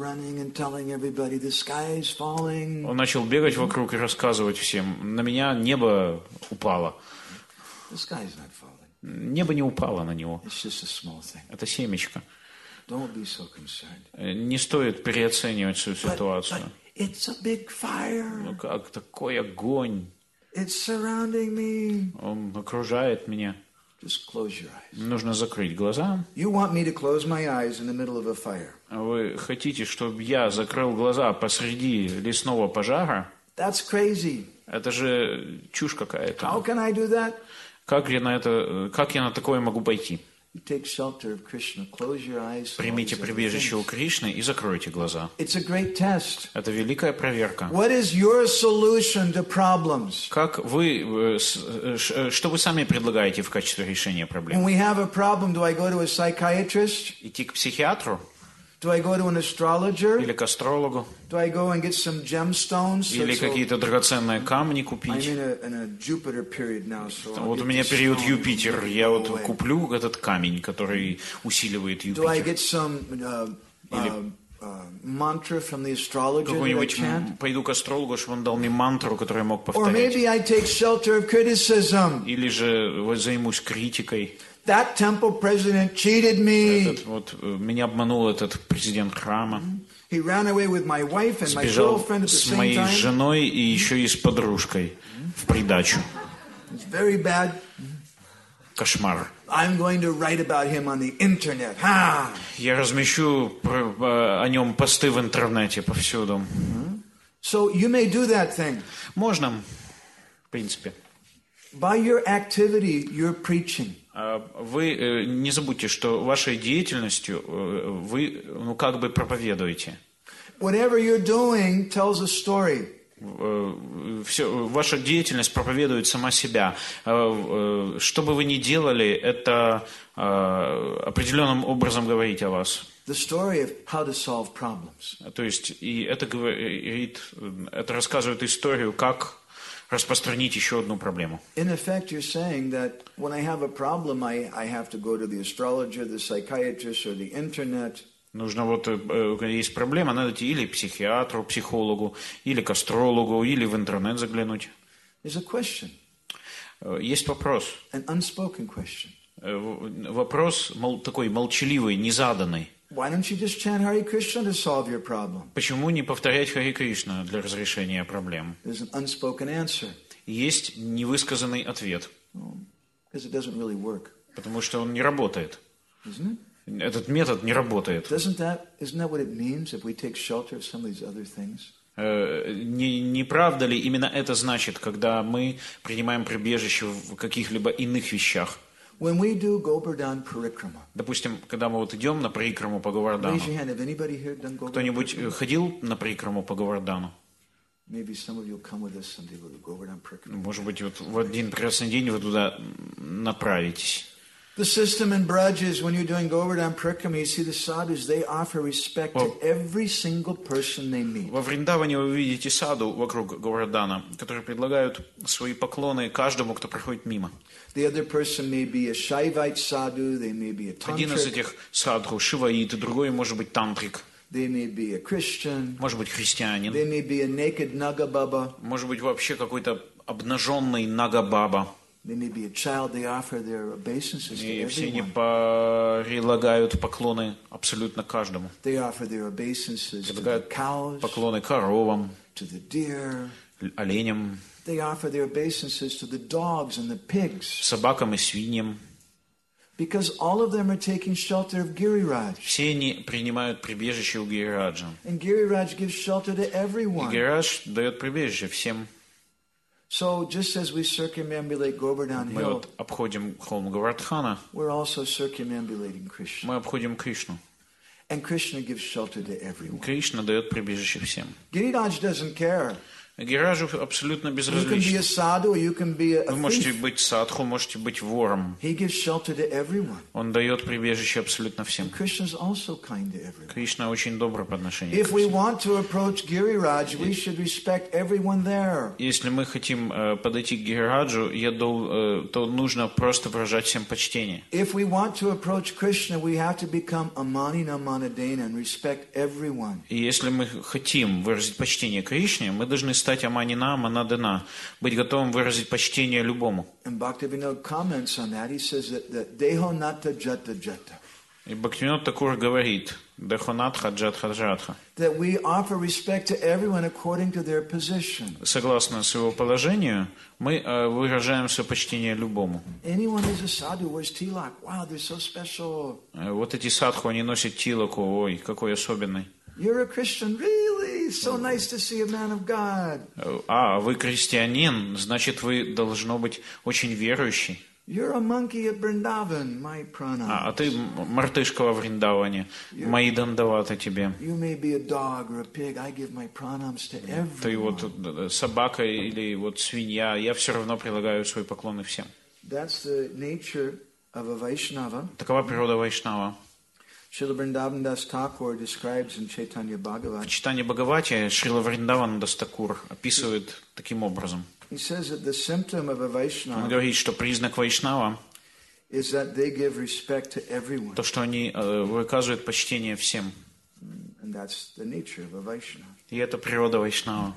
начал бегать вокруг и рассказывать всем: на меня небо упало. Небо не упало на него. Это семечко. Не стоит переоценивать свою ситуацию. Ну как, такой огонь. Он окружает меня. Нужно закрыть глаза. Вы хотите, чтобы я закрыл глаза посреди лесного пожара? Это же чушь какая-то. Как я на это, как я на такое могу пойти? Примите прибежище у Кришны и закройте глаза. Это великая проверка. Как вы, что вы сами предлагаете в качестве решения проблемы? Идти к психиатру? Do I go to an astrologer? Или к астрологу? Do I go and get some gemstones? Или so, какие-то драгоценные камни купить? I'm in a, in a Jupiter period now, so вот у меня период Юпитер. Я вот куплю этот камень, который усиливает Юпитер. Do I get some uh, Или uh, uh, mantra from the astrologer какой-нибудь пойду к астрологу, чтобы он дал мне мантру, которую я мог повторять. Or maybe I take shelter of criticism. Или же займусь критикой. That temple president cheated me. Этот, вот, меня обманул этот президент храма. He ran away with my wife and my Сбежал girlfriend at the с same моей time. женой и еще и с подружкой в придачу. It's very bad. Кошмар. I'm going to write about him on the internet. Ha! Я размещу о нем посты в интернете повсюду. So you may do that thing. Можно, в принципе. By your activity, you're preaching. Вы не забудьте, что вашей деятельностью вы, ну, как бы проповедуете. Whatever you're doing tells a story. все, ваша деятельность проповедует сама себя. Что бы вы ни делали, это определенным образом говорить о вас. The story of how to solve problems. То есть, и это говорит, это рассказывает историю, как распространить еще одну проблему. In effect, you're saying that when I have a problem, I, I have to go to the astrologer, the psychiatrist, or the internet. Нужно вот, есть проблема, надо идти или к психиатру, психологу, или к астрологу, или в интернет заглянуть. There's a question. Есть вопрос. An unspoken question. Вопрос такой молчаливый, незаданный. Why don't you just chant Hare Krishna to solve your problem? Почему не повторять Харе Кришна для разрешения проблем? There's an unspoken answer. Есть невысказанный ответ. Because it doesn't really work. Потому что он не работает. Isn't it? Этот метод не работает. Doesn't that, isn't that what it means if we take shelter of some of these other things? Не, не правда ли именно это значит, когда мы принимаем прибежище в каких-либо иных вещах? When we do Govardhan Parikrama. Допустим, когда мы вот идем на парикраму по Говардану. Кто-нибудь ходил на парикраму по Говардану? Может быть, вот в один прекрасный день вы туда направитесь. The system in Braj is when you're doing Govardhan Parikrama, you see the sadhus, they offer respect to every single person they meet. Во Вриндаване вы видите саду вокруг Говардана, которые предлагают свои поклоны каждому, кто проходит мимо. The other person may be a Shaivite sadhu, they may be a tantric. Один из этих садху шиваит, другой может быть тантрик. They may be a Christian. Может быть христианин. They may be a naked Naga Baba. Может быть вообще какой-то обнаженный Нага Баба. They may be a child, they offer their obeisances to И все они everyone. предлагают поклоны абсолютно каждому. They offer their obeisances to the cows, поклоны коровам, to the deer. Оленям. They offer their obeisances to the dogs and the pigs. Собакам и свиньям. Because all of them are taking shelter of Giriraj. Все они принимают прибежище у Гирираджа. And Giriraj gives shelter to everyone. И Гирирадж дает прибежище всем. So just as we circumambulate Govardhan Мы Hill, вот обходим холм Говардхана, we're also circumambulating Krishna. мы обходим Кришну. And Krishna gives shelter to everyone. Кришна дает прибежище всем. Giriraj doesn't care. Гираджу абсолютно You can be a безразлично. sadhu or you can be a Вы можете thief. быть садху, можете быть вором. He gives shelter to everyone. Он дает прибежище абсолютно всем. And Krishna is also kind to everyone. Кришна очень добр по отношению If к we всем. want to approach Giriraj, we should respect everyone there. Если мы хотим э, подойти к Гирираджу, я дол, э, то нужно просто выражать всем почтение. If we want to approach Krishna, we have to become amanina manadena and respect everyone. И если мы хотим выразить почтение Кришне, мы должны стать аманина, манадена, быть готовым выразить почтение любому. And Bhaktivinoda comments on that. He says that, that deho nata jata jata. И Бхактивинод Такур говорит, Дехонатха джатха-джатха. That we offer respect to everyone according to their position. Согласно своему положению, мы э, выражаем свое почтение любому. Anyone who's a sadhu wears tilak. Wow, they're so special. Э, Вот эти садху, они носят тилаку, ой, какой особенный. You're a Christian, really? So nice to see a man of God. Э, А, вы крестьянин, значит, вы, должно быть, очень верующий. You're a monkey at Vrindavan, my pranams. А, а ты мартышка во Вриндаване, мои дандаваты тебе. You may be a dog or a pig. I give my pranams to Ты everyone. вот собака или вот свинья, я все равно прилагаю свои поклоны всем. That's the nature of a Vaishnava. Такова природа Вайшнава. Srila Vrindavan Das Thakur describes in Chaitanya В Bhagavat. читании Бхагавати Шрила Вриндаван Дастакур описывает таким образом. He says that the symptom of a Он Vaishnava говорит, что признак Вайшнава is that they give respect to everyone. то, что они э, выказывают почтение всем. And that's the nature of a Vaishnava. И это природа Вайшнава.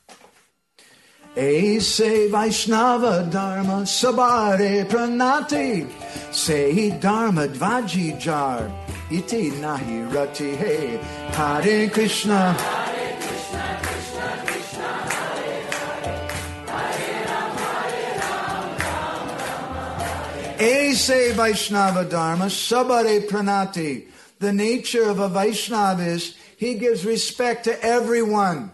Aise Vaishnava Dharma Sabare Pranati Say Dharma Dvaji Jar Iti Nahi Rati Hey Hare Krishna Aise Vaishnava Dharma Sabare Pranati. The nature of a Vaishnava is he gives respect to everyone.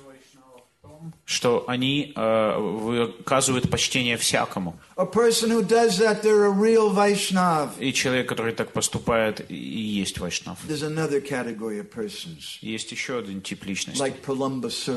Что они э, выказывают почтение всякому. A person who does that, they're a real Vaishnav. И человек, который так поступает, и есть Вайшнав. There's another category of persons, Есть еще один тип личности. like Pralambasura.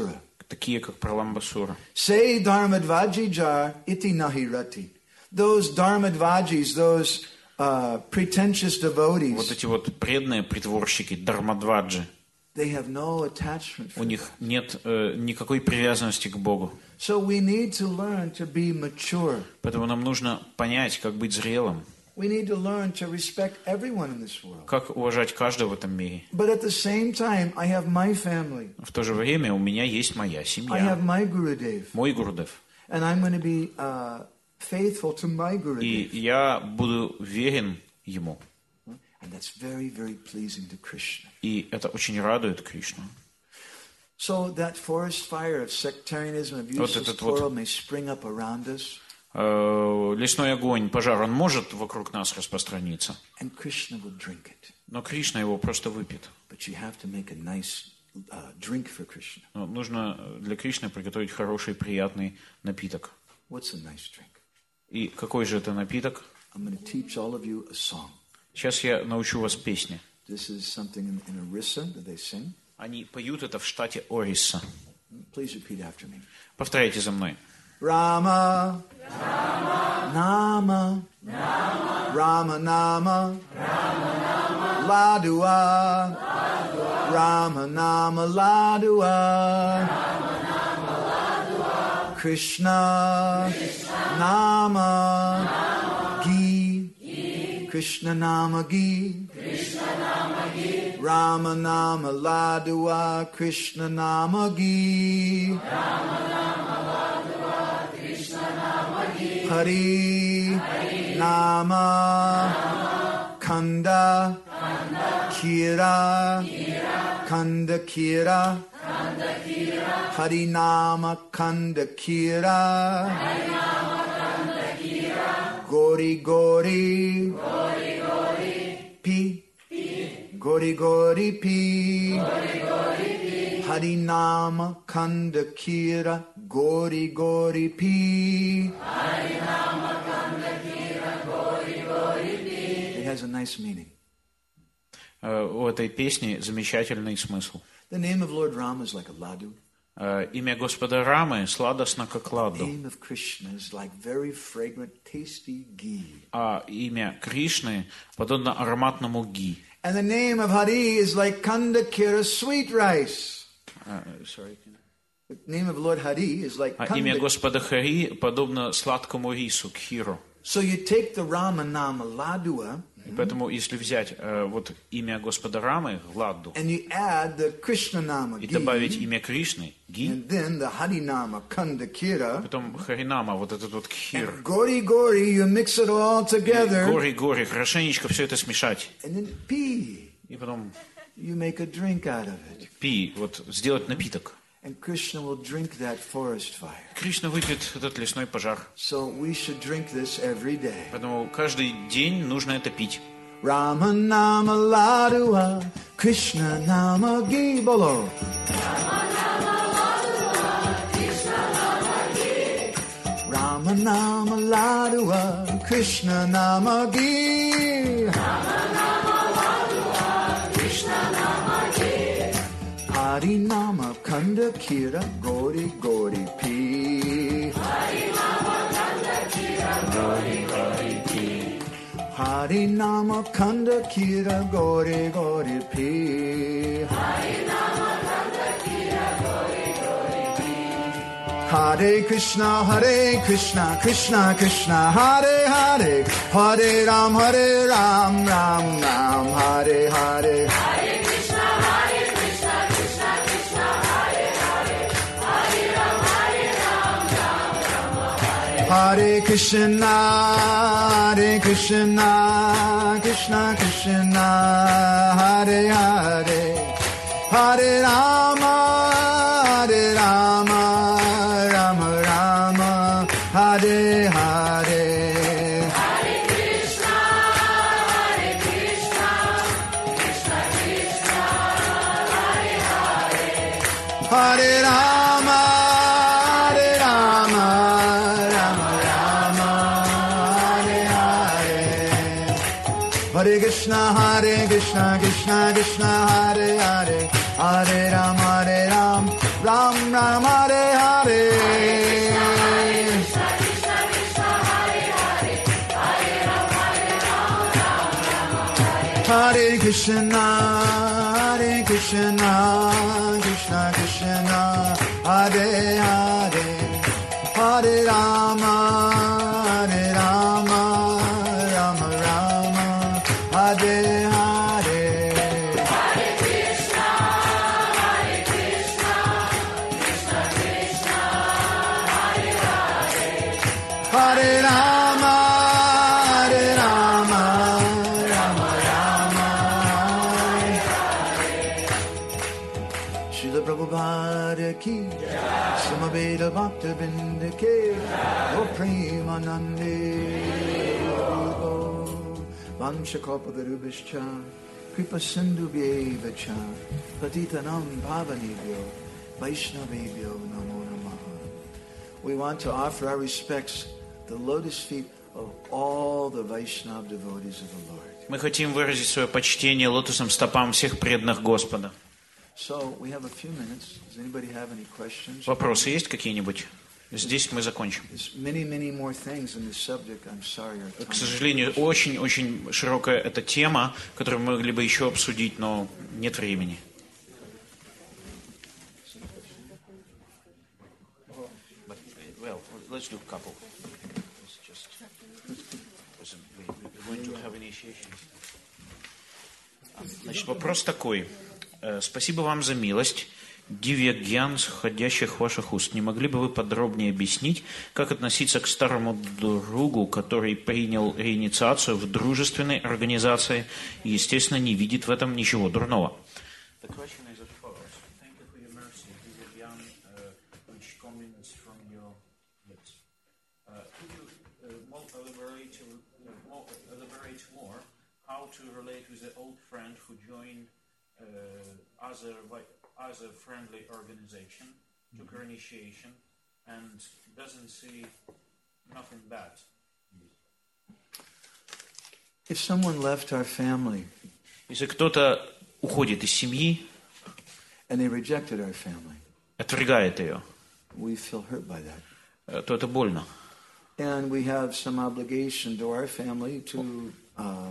такие как Праламбасура. Say Dharmadvajijar iti nahirati. Those Dharmadvajis, those uh, pretentious devotees, Вот эти вот преданные притворщики, Дharmadvaджи, they have no attachment у for них нет э, никакой привязанности к Богу. So we need to learn to be mature. Поэтому нам нужно понять, как быть зрелым, We need to learn to respect everyone in this world. как уважать каждого в этом мире. But at the same time, I have my family. В то же время у меня есть моя I have семья, my Gurudev. мой Гурудев. And I'm going to be uh, faithful to my И Gurudev. я буду верен ему. And that's very, very pleasing to Krishna. И это очень радует Кришну. So that forest fire of sectarianism, of Вот useless этот вот quarrel may spring up around us. Э, Лесной огонь, пожар, он может вокруг нас распространиться. And Krishna will drink it. Но Кришна его просто выпьет. But you have to make a nice uh, drink for Krishna. Но нужно для Кришны приготовить хороший, приятный напиток. What's a nice drink? И какой же это напиток? I'm going to teach all of you a song. Сейчас я научу вас песне. This is something in, in Orissa that they sing. Они поют это в штате Орисса. Please repeat after me. Повторяйте за мной. Rama, Rama, Nama, Nama, Rama Nama, Rama Nama, Ladua, Ladua, Rama Nama, Ladua, Rama Nama, Ladua, Krishna, Krishna, Nama, Nama, Gi, Gi, Krishna Nama Gi, Krishna Nama Gi, Rama Nama, Ladua, Krishna Nama Gi, Rama Hari, Hari Nama, Nama Kanda, Kanda Kira, Kira Kanda Kira, Kanda Kira Hari Nama Kanda Kira, Hari Nama Kanda Kira Gori Gori, Gori Gori Pi, Pi Gori Gori Pi, Gori Gori Pi Hari Nama Kanda Kira Gori Gori Pi. It has a nice meaning. Э, У этой песни замечательный смысл. The name of Lord Rama is like a laddu. Э, Имя Господа Рамы сладостно, как The ладду, name of Krishna is like very fragrant, tasty ghee. а имя Кришны подобно ароматному ги. And the name of Hari is like Kandakira, sweet rice. Э, sorry. The name of Lord Hari is like А имя Kanda. Господа Хари подобно сладкому рису, кхиру. So you take the Rama Nama Ladua И поэтому, если взять э, вот имя Господа Рамы, ладду, and you add the Krishna Nama и добавить ghee, имя Кришны, ги, and then the Hari Nama Kandakira, потом Харинама, вот этот вот кхир, and Gori Gori, you mix it all together, гори-гори, хорошенечко все это смешать. and then Pi, И потом you make a drink out of it. пи, вот сделать напиток. And Krishna will drink that forest fire. Кришна выпьет этот лесной пожар. So we should drink this every day. Поэтому каждый день нужно это пить. Rama Nama Ladua, Krishna Nama Gi Bolo. Rama Nama Ladua, Krishna Nama Gi. Hari Nama Kanda Kira Gori Gori Pi. Hari Nama Kanda Kira Gori Gori Pi. Hari Nama Kanda Kira Gori Gori Pi. Hari Nama Kanda Kira Gori Gori Pi. Hare Krishna Hare Krishna Krishna Krishna Hare Hare Hare Ram Hare Ram Ram Ram Hare Hare. Hare Krishna, Hare Krishna, Krishna Krishna, Hare Hare, Hare Rama, Hare Rama, Rama Rama, Hare Hare. Hare Krishna, Hare Krishna, Krishna Krishna, Hare Hare, Hare Rama, Hare Rama. Hare Krishna, Hare Krishna, Krishna Krishna, Hare Hare, Hare Ram, Hare Ram, Ram Ram Hare Hare. Hare Krishna, Hare Krishna, Krishna Krishna, Hare Hare, Hare Rama, Hare Rama, Rama Rama, Hare Hare. Hare Krishna, Hare Krishna, Krishna Krishna, Hare Hare, Hare Rama, Hare Rama. Prabhupada ki, Samaveda Bhakta Vindike, O Premanande, Vamshakopagarubhischa, Kripa Sindhu Bhyevacha, Patitanam Bhavanebhyo, Vaishnavebhyo Namo Namaha. We want to offer our respects to the lotus feet of all the Vaishnava devotees of the Lord. Мы хотим выразить свое почтение лотосным стопам всех преданных Господа. So, we have a few minutes. Does anybody have any questions? Вопросы есть какие-нибудь? Здесь мы закончим. Many, many more things in this subject. I'm sorry, our time. К сожалению, очень-очень широкая эта тема, которую мы могли бы еще обсудить, но нет времени. Well, let's do a couple. Значит, вопрос такой. Спасибо вам за милость, дивья-гьян, сходящих ваших уст. Не могли бы вы подробнее объяснить, как относиться к старому другу, который принял реинициацию в дружественной организации и, естественно, не видит в этом ничего дурного? As a, as a friendly organization, took her initiation, and doesn't see nothing bad. If someone left our family, если кто-то уходит из семьи, and they rejected our family, отвергает ее, we feel hurt by that. То это больно. And we have some obligation to our family to uh,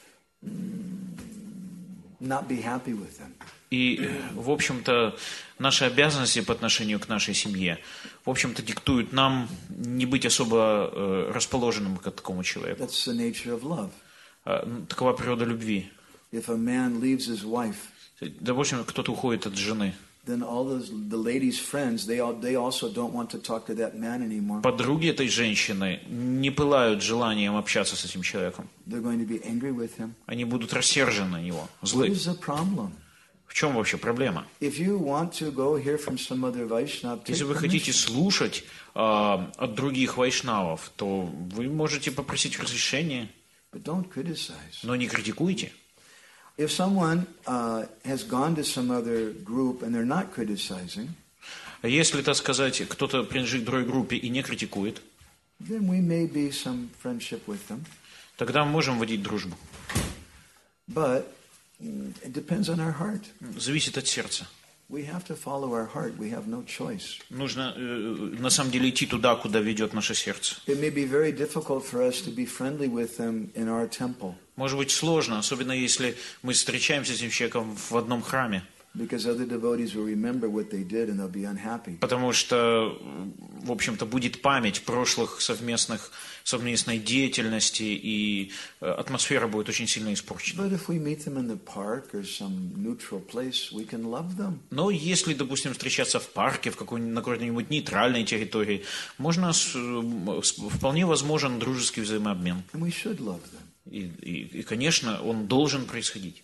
not be happy with them. И, в общем-то, наши обязанности по отношению к нашей семье, в общем-то, диктуют нам не быть особо э, расположенным к такому человеку. That's the nature of love. Такова природа любви. If a man leaves his wife, допустим, кто-то уходит от жены, then all those the lady's friends, they all they also don't want to talk to that man anymore. Подруги этой женщины не пылают желанием общаться с этим человеком. They're going to be angry with him. Они будут рассержены на него, злы. What is the problem? В чем вообще проблема? If you want to go hear from some other Vaishnava, если вы хотите слушать э, от других вайшнавов, то вы можете попросить разрешения, but don't criticize. Но не критикуйте. If someone uh, has gone to some other group and they're not criticizing, если, так сказать, кто-то принадлежит к другой группе и не критикует, then we may be some friendship with them. Тогда мы можем водить дружбу. But it depends on our heart. Зависит от сердца. We have to follow our heart. We have no choice. Нужно, э, на самом деле, идти туда, куда ведет наше сердце. It may be very difficult for us to be friendly with them in our temple. Может быть сложно, особенно если мы встречаемся с этим человеком в одном храме. Because other devotees will remember what they did and they'll be unhappy. Потому что, в общем-то, будет память прошлых совместных, совместной деятельности, и атмосфера будет очень сильно испорчена. But if we meet them in the park or some neutral place, we can love them. Но если, допустим, встречаться в парке, в какой-нибудь, на какой-нибудь нейтральной территории, можно, вполне возможен дружеский взаимообмен. And we should love them. И, и, и, конечно, он должен происходить.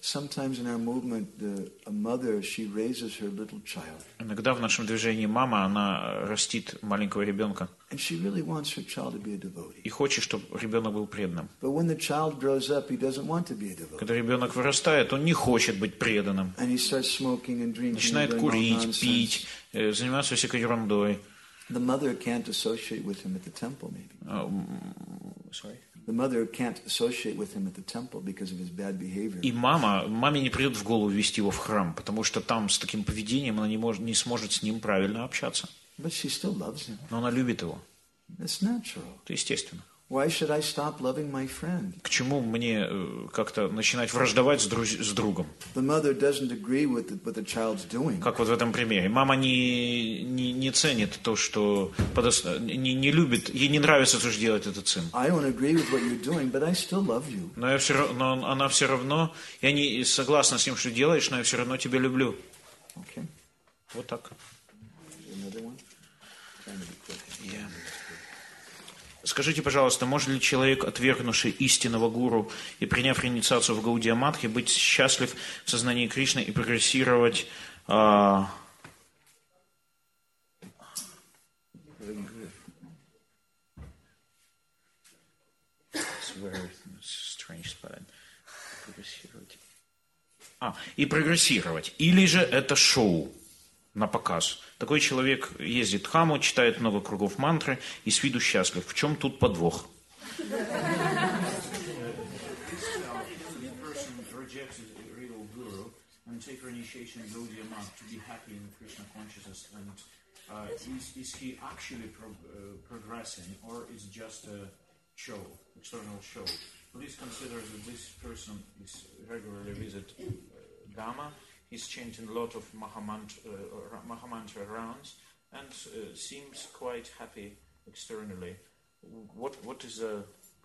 Иногда в нашем движении мама, она растит маленького ребенка. И хочет, чтобы ребенок был преданным. Когда ребенок вырастает, он не хочет быть преданным. Начинает курить, пить, заниматься всякой ерундой. The mother can't associate with him at the temple, maybe. Uh, sorry? The mother can't associate with him at the temple because of his bad behavior. И мама, маме не придет в голову вести его в храм, потому что там с таким поведением она не, может, не сможет с ним правильно общаться. But she still loves him. Но она любит его. It's natural. Это естественно. Why should I stop loving my friend? К чему мне э, как-то начинать враждовать с, друз- с другом? The mother doesn't agree with the, what the child's doing. Как вот в этом примере. Мама не, не, не ценит то, что... Подос... Не, не любит, ей не нравится то, что делает этот сын. I don't agree with what you're doing, but I still love you. Но, я все, равно- но она все равно... Я не согласна с тем, что делаешь, но я все равно тебя люблю. Okay. Вот так. Another one? Trying to be quick. Yeah. Скажите, пожалуйста, может ли человек, отвергнувший истинного гуру и приняв инициацию в Гаудия Матхи, быть счастлив в сознании Кришны и прогрессировать... А... А, и прогрессировать. Или же это шоу на показ. Такой человек ездит в Хаму, читает много кругов мантры и с виду счастлив. В чем тут подвох? He's chanting a lot of Mahamantra, uh, Mahamantra rounds and uh, seems quite happy externally. What, what is a...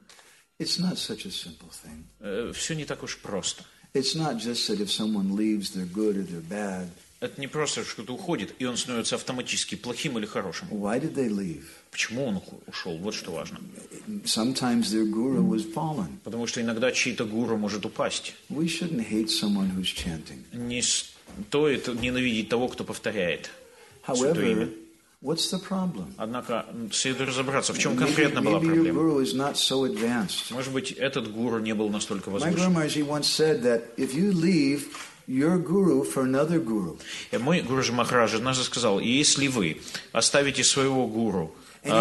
It's not such a simple thing. Uh, все не так уж просто. It's not just that if someone leaves, they're good or they're bad. Это не просто, что кто-то уходит, и он становится автоматически плохим или хорошим. Why did they leave? Почему он ушел? Вот что важно. Sometimes their guru was fallen. Потому что иногда чей-то гуру может упасть. We shouldn't hate someone who's chanting. Не стоит ненавидеть того, кто повторяет Святое имя. However, what's the problem? Однако следует разобраться, в чем Maybe, конкретно была maybe your проблема. guru is not so advanced. Может быть, этот гуру не был настолько My возвышен. Guru Maharaj once said that if you leave your guru for another guru, И мой Гуруджи Махарадж однажды сказал, если вы оставите своего гуру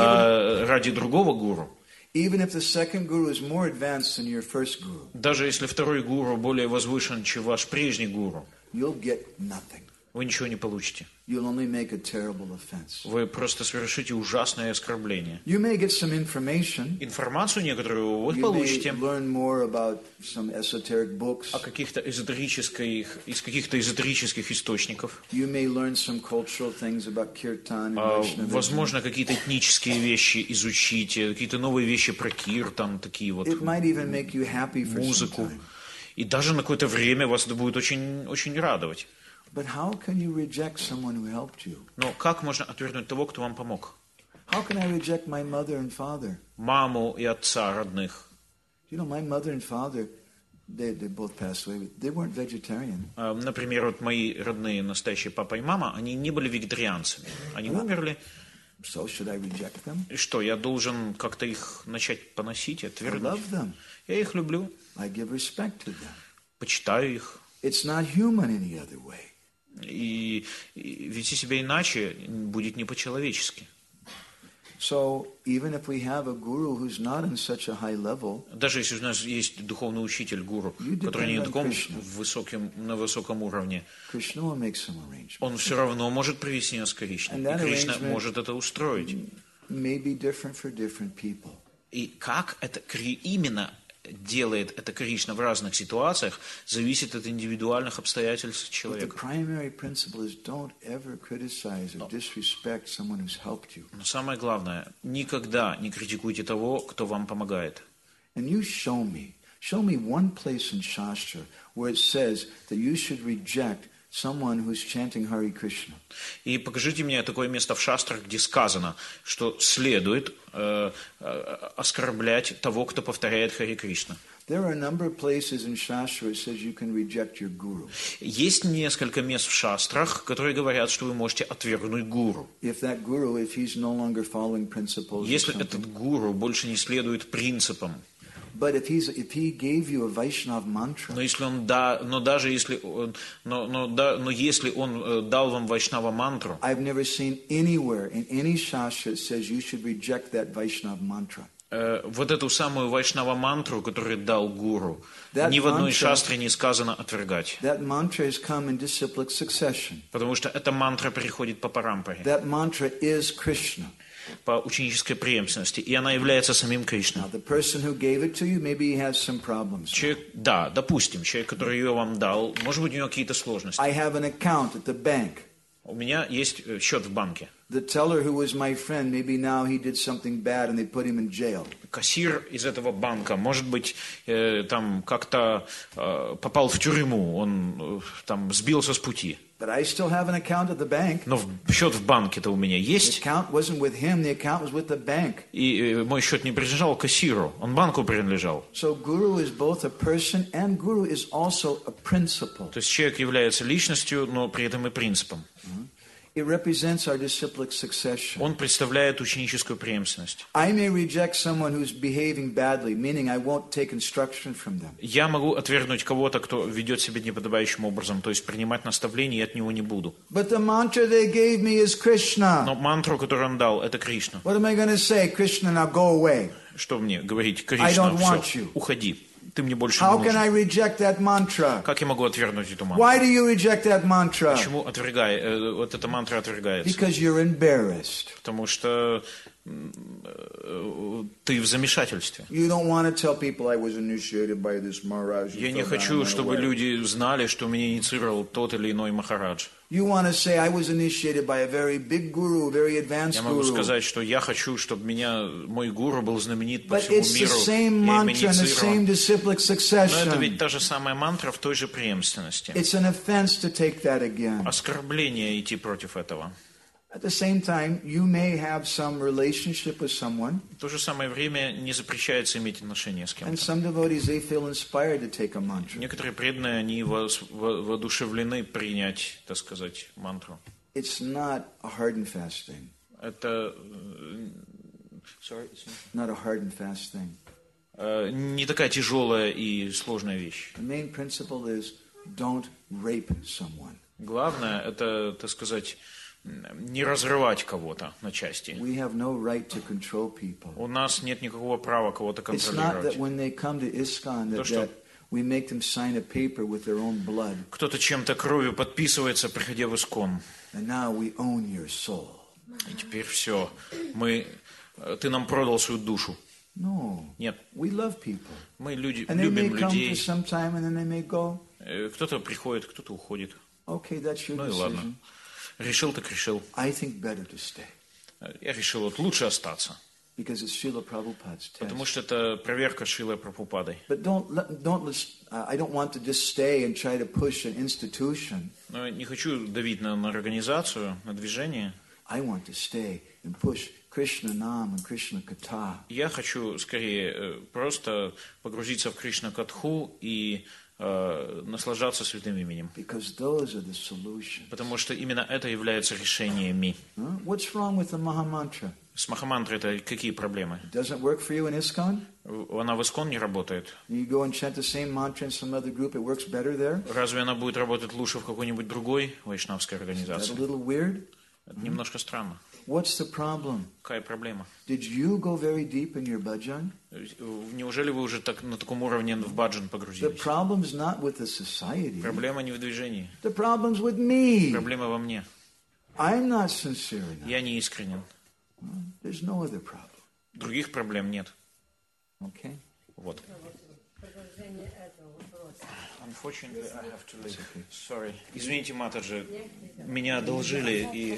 э, ради другого гуру, even if the second guru is more advanced than your first guru, даже если второй гуру более возвышен, чем ваш прежний гуру, you'll get nothing. вы ничего не получите. You'll only make a terrible offense. Вы просто совершите ужасное оскорбление. You may get some information. Информацию некоторую вы You may получите learn more about some esoteric books. о каких-то эзотерических, из каких-то эзотерических источников. You may learn some cultural things about kirtan and А, Vaishnavism. возможно, какие-то этнические вещи изучите, какие-то новые вещи про киртан, такие вот, It might even make you happy for some музыку. time. И даже на какое-то время вас это будет очень, очень радовать. But how can you reject someone who helped you? Но как можно отвергнуть того, кто вам помог? How can I reject my mother and father? Маму и отца родных. You know, my mother and father, they, they both passed away, but they weren't vegetarian. А, Например, вот мои родные, настоящие папа и мама, они не были вегетарианцами. Они умерли. So should I reject them? И что, я должен как-то их начать поносить, I отвергнуть? love them. Я их люблю, I give respect to them. почитаю их. It's not human any other way. И, и вести себя иначе будет не по-человечески. So even if we have a guru who's not in such a high level, Даже если у нас есть духовный учитель, гуру, You depend который не на on таком Krishna. высоком, на высоком уровне, Krishna will make some arrangements. он все равно может привести нас к Кришне. And И that Кришна arrangement- может это устроить. May be different for different people. И как это Кри- именно делает это Кришна в разных ситуациях, зависит от индивидуальных обстоятельств But the человека. primary principle is don't ever criticize or disrespect someone who's helped you. Но самое главное, никогда не критикуйте того, кто вам помогает. And you show me, show me one place in Shastra where it says that you should reject someone who's chanting Hare Krishna. И покажите мне такое место в шастрах, где сказано, что следует э, э, оскорблять того, кто повторяет Харе Кришна. There are a number of places in Shastra where it says you can reject your guru. Есть несколько мест в шастрах, которые говорят, что вы можете отвергнуть гуру. If that guru, if he's no longer following principles or Если something. этот гуру больше не следует принципам, But if he's if he gave you a Vaishnav mantra, но если он да, но даже если он, но, но, да, но если он э, дал вам Вайшнава мантру, I've never seen anywhere in any Shastra it says you should reject that Vaishnav mantra. Вот эту самую вайшнава-мантру, которую дал гуру, That ни в одной mantra- шастре не сказано отвергать. That mantra has come in disciplic succession. Потому что эта мантра приходит по парампаре, That mantra is Krishna. по ученической преемственности, и она является самим Кришной. Now, the person who gave it to you, maybe he has some problems. Человек, да, допустим, человек, который ее вам дал, может быть, у него какие-то сложности. I have an account at the bank. У меня есть э, счет в банке. The teller who was my friend, maybe now he did something bad and they put him in jail. Кассир из этого банка, может быть, э, там как-то э, попал в тюрьму, он э, там сбился с пути. But I still have an account at the bank. Но в- счет в банке-то у меня The есть, account wasn't with him, the account was with the bank. и э, мой счет не принадлежал кассиру, он банку принадлежал. So guru is both a person and guru is also a principle. То есть человек является личностью, но при этом и принципом. It represents our disciplic succession. Он представляет ученическую преемственность. I may reject someone who's behaving badly, meaning I won't take instruction from them. Я могу отвергнуть кого-то, кто ведет себя неподобающим образом, то есть принимать наставления я от него не буду. But the mantra they gave me is Krishna. Но мантру, которую он дал, это Кришна. What am I going to say? Krishna, now go away. Что мне говорить? I Кришна, don't want все, you. уходи. Ты мне больше не How can I нужен. reject that mantra? Как я могу отвергнуть эту мантру? Why do you reject that mantra? Почему отвергай, э, вот эта мантра отвергается? Because you're embarrassed. Потому что м, э, ты в замешательстве. You don't want to tell people I was initiated by this Maharaj. Я не хочу, чтобы люди знали, что меня инициировал тот или иной махарадж. You want to say I was initiated by a very big guru, a very advanced Я могу guru. сказать, что я хочу, чтобы меня, мой гуру был знаменит по But всему it's the миру. same Я им mantra and the same инициирован. disciplic Но это ведь succession. та же самая мантра в той же преемственности. It's an offense to take that again. Оскорбление идти против этого. At the same time, you may have some relationship with someone, В то же самое время не запрещается иметь отношения с and кем-то. some devotees, they feel inspired to take a mantra. Некоторые преданные, они воз- во- воодушевлены принять, так сказать, мантру. It's not a hard and fast thing. Это э, sorry, Not a hard and fast thing. э, не такая тяжелая и сложная вещь. The main principle is don't rape someone. Главное, это, так сказать, не разрывать кого-то на части. We have no right to control people. У нас нет никакого права кого-то It's not that контролировать. when they come to ISKCON that, То, что- that we make them sign a paper with their own blood, Кто-то чем-то кровью подписывается, приходя в Искон. and now we own your soul. И теперь все. Мы, э, ты нам продал свою душу. No. Нет. We love people. Мы люди, And they may любим come for людей. some time and then they may go. Э, Кто-то приходит, кто-то уходит. Okay, that's your Ну и ладно. decision. Решил так решил. I think better to stay Э, Я решил, вот лучше остаться. because it's Srila Prabhupada's test. Потому что это проверка Шрилой Прабхупадой. But don't let- don't let's, uh, I don't want to just stay and try to push an institution. Но не хочу давить на, на организацию, на движение. I want to stay and push Krishna Nam and Krishna Katha. Я хочу скорее э, просто погрузиться в Кришна Катху и э, наслаждаться святым именем. Because those are the solutions. Потому что именно это является решениями. Huh? What's wrong with the Maha Mantra? С Махамантрой это какие проблемы? It doesn't work for you in ISKCON? В- Она в Искон не работает. You go and chant the same mantra in some other group, it works better there? Разве она будет работать лучше в какой-нибудь другой вайшнавской Is that a организации? little weird? Это немножко странно. What's the problem? Какая проблема? Did you go very deep in your bhajan? Неужели вы уже так, на таком уровне в баджан The погрузились? problem's not with the society. Проблема не в движении. The problem's with me. Проблема во мне. I'm not sincere enough. Я не искренен. There's no other problem. Других проблем нет. Okay? Вот. Продолжение этого вопроса. Unfortunately, I have to leave. Sorry. Извините, Матаджи, меня одолжили и...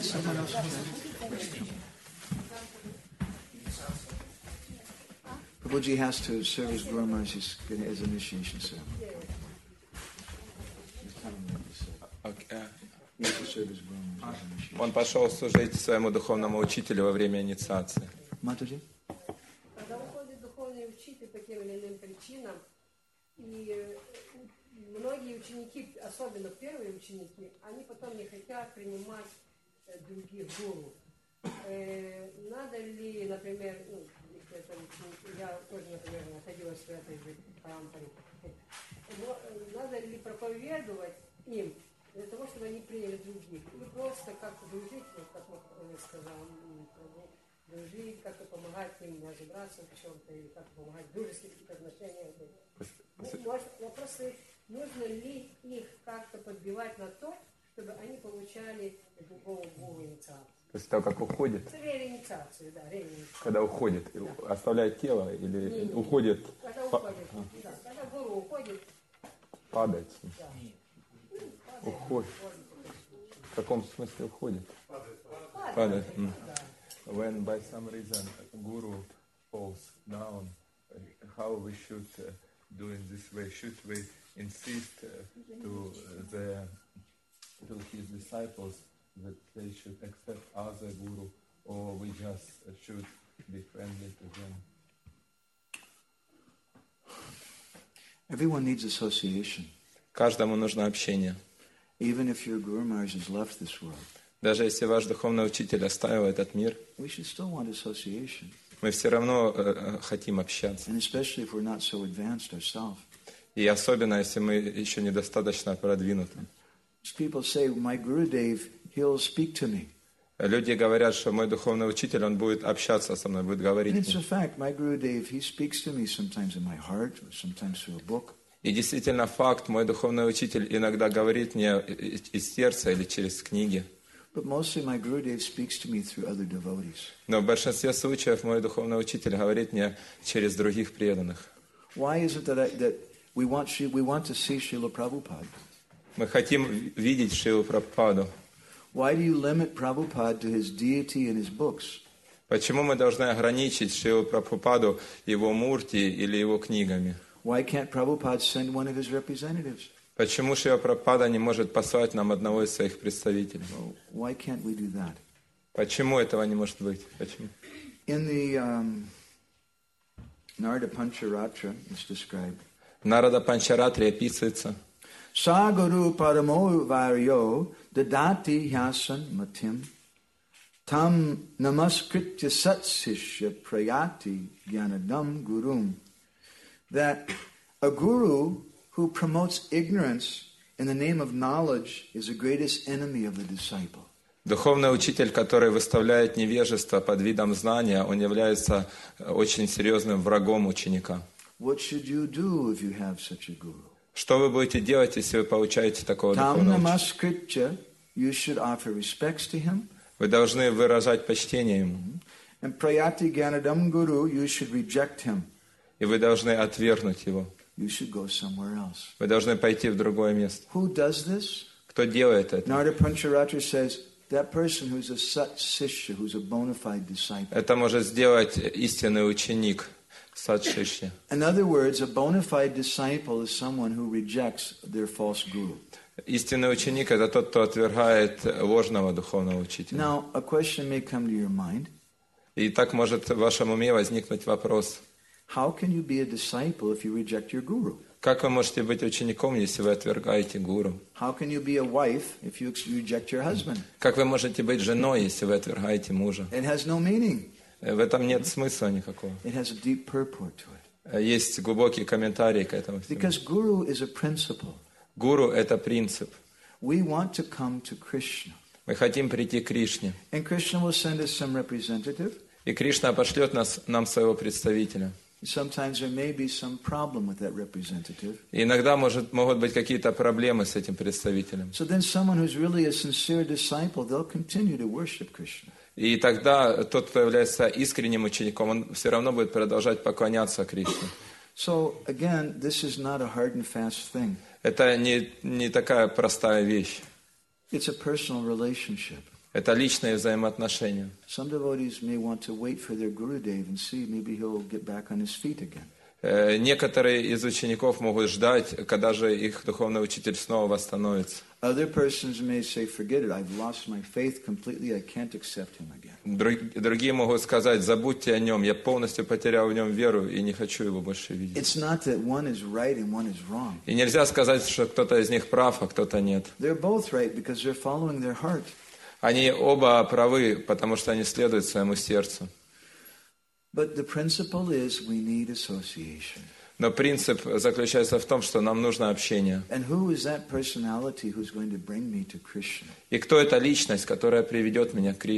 Prabhuji has to serve as Guru Maharaj as initiation ceremony. He's telling me to say. Окей. He has to serve as Guru Maharaj as initiation. Он пошел служить своему духовному учителю во время инициации. Mataji? Когда уходит духовный учитель по тем или иным причинам, и э, многие ученики, особенно первые ученики, они потом не хотят принимать э, других гуру. Э, надо ли, например, ну, если это ученик, я тоже, например, находилась в этой же парампаре, но, э, надо ли проповедовать им для того, чтобы они приняли других, или просто как-то дружить, вот как он сказал, м, Прабhu, дружить, как-то помогать им разобраться в чем-то, или как-то помогать в дружеских отношениях. Может, вопрос стоит, нужно ли их как-то подбивать на то, чтобы они получали другого Бога инициацию. После того, как уходит? Реинициацию, да, реинициацию. Когда уходит, да. Оставляет тело или не, не, уходит? Когда уходит, а. да, когда гуру уходит. Падает. Да. Уходит. В каком смысле уходит? Падает. Падает. Mm. When by some reason guru falls down, how we should uh, do in this way? Should we insist uh, to the to his disciples that they should accept other guru, or we just uh, should be friendly to them? Everyone needs association. Каждому нужно общение. Even if your Guru Maharaj has left this world. Даже если ваш духовный учитель оставил этот мир, we should still want association. Мы все равно э, хотим общаться. And especially if we're not so advanced ourselves. И особенно, если мы еще недостаточно продвинуты. People say, my Gurudev, he'll speak to me. Люди говорят, что мой духовный учитель, он будет общаться со мной, будет говорить. And it's a fact. My Gurudev, he speaks to me sometimes in my heart, or sometimes through a book. И действительно факт, мой духовный учитель иногда говорит мне из сердца или через книги. But mostly my Gurudev speaks to me through other devotees. Но в большинстве случаев мой духовный учитель говорит мне через других преданных. Why is it that, I, that we want we want to see Srila Prabhupada? Мы хотим видеть Шрилу Прабхупаду. Why do you limit Prabhupada to his deity and his books? Почему мы должны ограничить Шрилу Прабхупаду его мурти или его книгами? Why can't Prabhupada send one of his representatives? Почему Шрила Прабхупада не может послать нам одного из своих представителей? Well, why can't we do that? Почему этого не может быть? Почему? In the um, Narada Pancharatra, it's described. Нарада Панчаратре описывается. Saguru paramo varyo dadati hyasan matim tam namaskritya satsishya prayati jnanadam gurum. That a guru who promotes ignorance in the name of knowledge is the greatest enemy of the disciple. Духовный учитель, который выставляет невежество под видом знания, он является очень серьезным врагом ученика. What should you do if you have such a guru? Что вы будете делать, если вы получаете такого духовного учителя? You should offer respects to him. Вы должны выражать почтение ему. And prayati jnanadam guru, you should reject him. И вы должны отвергнуть его. You should go somewhere else. Вы должны пойти в другое место. Who does this? Кто делает это? Narada Pancharatra says that person who's a sat sishya, who's a bona fide disciple. Это может сделать истинный ученик, сат шишья. In other words, a bona fide disciple is someone who rejects their false guru. Истинный ученик – это тот, кто отвергает ложного духовного учителя. Now, a question may come to your mind. И так может в вашем уме возникнуть вопрос. How can you be a disciple if you reject your guru? Как вы можете быть учеником, если вы отвергаете гуру? How can you be a wife if you reject your husband? Как вы можете быть женой, если вы отвергаете мужа? It has no meaning. В этом нет смысла никакого. It has a deep purport to it. Есть глубокий комментарий к этому всему. Because guru is a principle. Гуру – это принцип. We want to come to Krishna. Мы хотим прийти к Кришне. And Krishna will send us some representative. И Кришна пошлет нас, нам своего представителя. Sometimes there may be some problem with that representative. И иногда может, могут быть какие-то проблемы с этим представителем. So then someone who's really a sincere disciple, they'll continue to worship Krishna. И тогда тот, кто является искренним учеником, он все равно будет продолжать поклоняться Кришне. So again, this is not a hard and fast thing. Это не, не такая простая вещь. It's a personal relationship. Это личные взаимоотношения. Some devotees may want to wait for their Gurudev and see maybe he'll get back on his feet again. Некоторые из учеников могут ждать, когда же их духовный учитель снова восстановится. Other persons may say, forget it, I've lost my faith completely, I can't accept him again. Другие могут сказать, забудьте о нем, я полностью потерял в нем веру и не хочу его больше видеть. It's not that one is right and one is wrong. И нельзя сказать, что кто-то из них прав, а кто-то нет. They're both right because they're following their heart. Они оба правы, потому что они следуют своему сердцу. But the principle is we need association. Но принцип заключается в том, что нам нужно общение. And who is that personality who's going to bring me to Krishna? И кто эта личность, которая приведет меня к Кришне?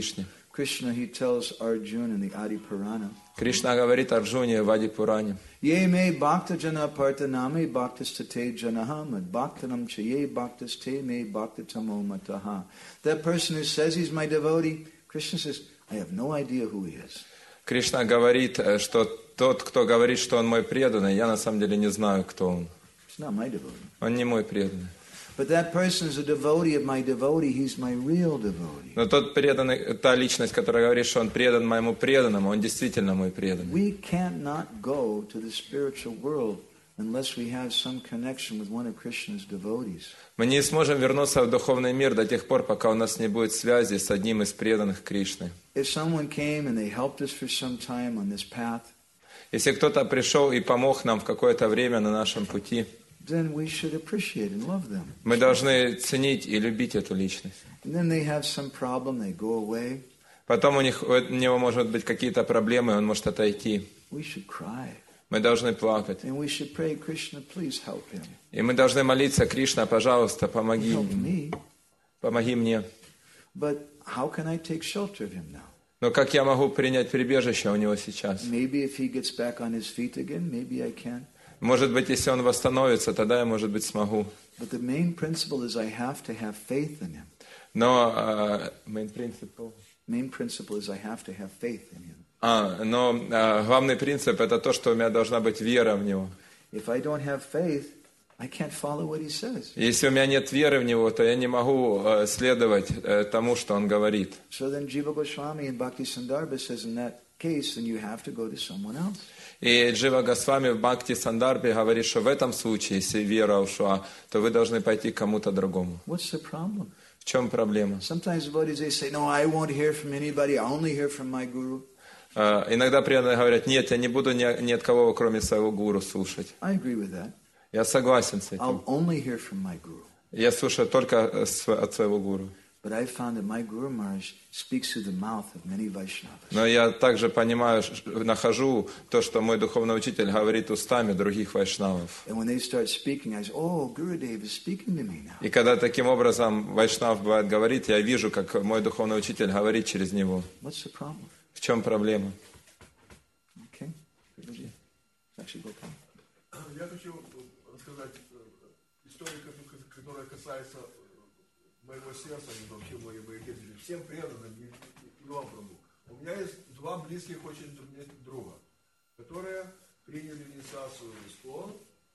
Krishna, he tells Arjuna in the Adi Purana, Кришна говорит Арджуне в Ади Пуране: Ye me bhakta jana partaname bhaktastate janaha mad bhaktanam chaye bhaktaste me bhaktatamo mataha. That person who says he's my devotee, Krishna says, I have no idea who he is. Кришна говорит, что тот, кто говорит, что он мой преданный, я на самом деле не знаю, кто он. He's not my devotee. Он не мой преданный. But that person is a devotee of my devotee. He's my real devotee. Но тот преданный, та личность, которая говорит, что он предан моему преданному, он действительно мой преданный. We cannot go to the spiritual world unless we have some connection with one of Krishna's devotees. Мы не сможем вернуться в духовный мир до тех пор, пока у нас не будет связи с одним из преданных Кришны. If someone came and they helped us for some time on this path, Если кто-то пришел и помог нам в какое-то время на нашем пути, then we should appreciate and love them. мы должны ценить и любить эту личность. And then they have some problem, they go away. Потом у них, у него может быть какие-то проблемы, он может отойти. We should cry. Мы должны плакать. And we should pray, Krishna, please help him. И мы должны молиться: Кришна, пожалуйста, помоги Help мне. me. Помоги мне. But how can I take shelter of him now? Но как я могу принять прибежище у него сейчас? Maybe if he gets back on his feet again, maybe I can. Может быть, если он восстановится, тогда я, может быть, смогу. But the main principle is I have to have faith in him. Но uh, main principle. Main principle is I have to have faith in him. А, но uh, главный принцип — это то, что у меня должна быть вера в него. If I don't have faith, I can't follow what he says. Если у меня нет веры в него, то я не могу uh, следовать uh, тому, что он говорит. So then Jiva Goswami in Bhakti Sandarbha says in that case, then you have to go to someone else. И Джива Госвами в Бхакти Сандарбе говорит, что в этом случае, если вера ушла, то вы должны пойти к кому-то другому. What's the problem? В чем проблема? Sometimes devotees, they say, no, I won't hear from anybody. I only hear from my guru. Uh, иногда преданные говорят: нет, я не буду ни, ни от кого, кроме своего гуру, слушать. I agree with that. Я согласен с этим. I'll only hear from my guru. Я слушаю только с- от своего гуру. But I found that my Guru Maharaj speaks through the mouth of many Vaishnavas. Но я также понимаю, ш- нахожу то, что мой духовный учитель говорит устами других вайшнавов. And when they start speaking, I say, oh, Gurudev is speaking to me now. И когда таким образом вайшнав бывает говорит, я вижу, как мой духовный учитель говорит через него. What's the problem? В чем проблема? Okay? Guruji, actually go come. Я хочу рассказать э, историю, ко- которая касается э, моего сердца, и вообще моей моей деятельности, всем преданным и, и, и вам, Прабху. У меня есть два близких очень мне друга, которые приняли инициацию в ИСКОН,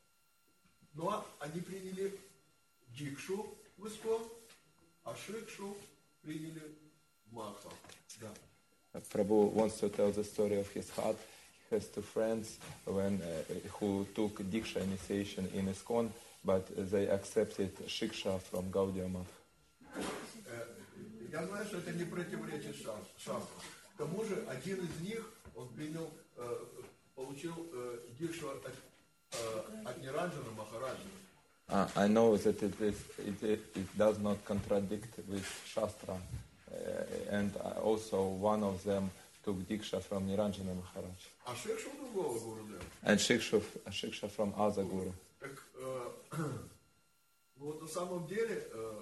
но они приняли дикшу в ИСКОН, а шикшу приняли в Мадхва. Да. Prabhu wants to tell the story of his heart. He has two friends when, uh, who took Diksha initiation in ISKCON, but they accepted Shiksha from Gaudiya Math. Э, Я знаю, что это не противоречит шас- шастру. К тому же один из них, он принял, э, получил э, дикшу от, э, от Ниранджана Махараджа. Uh, I know that it, is, it, it, it does not contradict with Shastra, uh, and uh, also one of them took Diksha from Niranjana Maharaj, А шикшу другого Гурудева. and Shiksha, Shiksha from other Guru. Так, э, ну вот на самом деле э,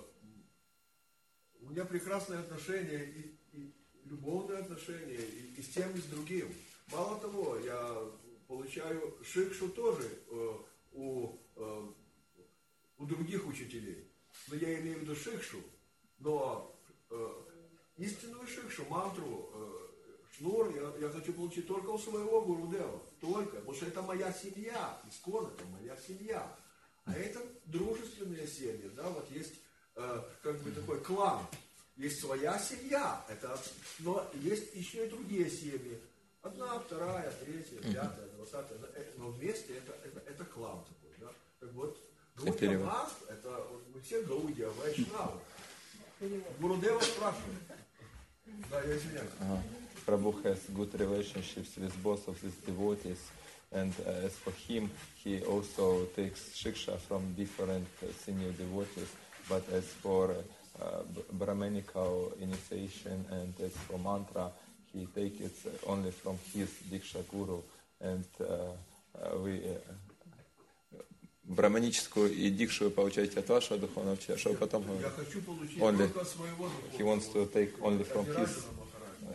у меня прекрасные отношения, и, и любовные отношения и, и с тем, и с другим. Мало того, я получаю шикшу тоже э, у, э, у других учителей. Но я имею в виду шикшу, но э, истинную шикшу, мантру, э, шнур я, я хочу получить только у своего Гурудева. Только, потому что это моя семья. ИСКОН это моя семья. А это дружественные семьи, да, вот есть э, как бы такой клан, есть своя семья, это, но есть еще и другие семьи. Одна, вторая, третья, пятая, двадцатая, но вместе это, это, это клан такой, да. Так вот, Гаудия Мат, это вот, мы все Гаудия, Вайшнавы. Гурудева спрашивает. Да, я извиняюсь. Uh, Prabhu has good relationships with both of these devotees, and uh, as for him, he also takes shiksha from different uh, senior devotees. But as for uh, b- Brahmanical initiation and as for mantra, he takes it only from his Diksha Guru. And uh, uh, we uh, браманическую и дикшу вы получаете от вашего духовного учителя, что вы потом Я говорите? хочу получить Only. только от своего He wants to take only from his Ниранджана Махараджа.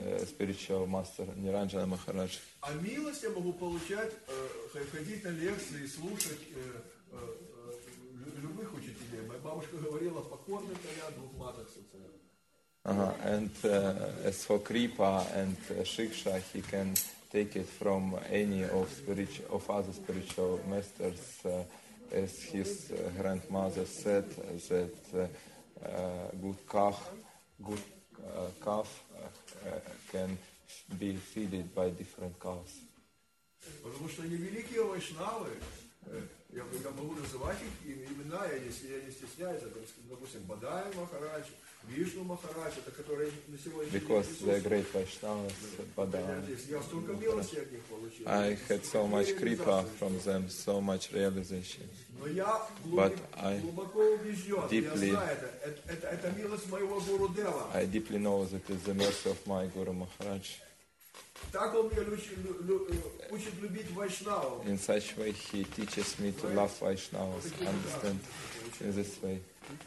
uh, spiritual master Niranjana Maharaj. А милость я могу получать, э, ходить на лекции, слушать э, э, э, любых учителей. Моя бабушка говорила, покорный коня двух маток социально. Uh-huh. And uh, as for Kripa and uh, Shiksha, he can take it from any of spiritual, of other spiritual masters, uh, as his uh, grandmother said that uh, uh, good calf, good uh, calf uh, can be feeded by different calves. Потому что они великие вайшнавы, э, я, я могу называть их имена, я не, я не стесняюсь, это, допустим, Бадай Махарадж, Вишну Махарадж, это которые на сегодня Because they're great Vaishnavas, Badai. Я столько милости от них получил. I had so much kripa from them, so much realization. Но я But I глубоко убежден, deeply- я знаю это, это, это, это милость моего Гуру Дева. I deeply know that it's the mercy of my Guru Maharaj. Так он меня лю- лю- лю- учит любить вайшнавов. In such way, he teaches me to love Vaishnavas, understand in this way.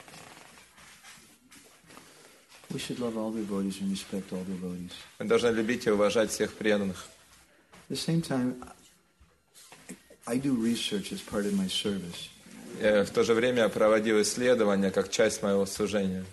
We should love all devotees and respect all devotees. Мы должны любить и уважать всех преданных. At the same time, I do research as part of my service. Я в то же время проводил исследования как часть моего служения.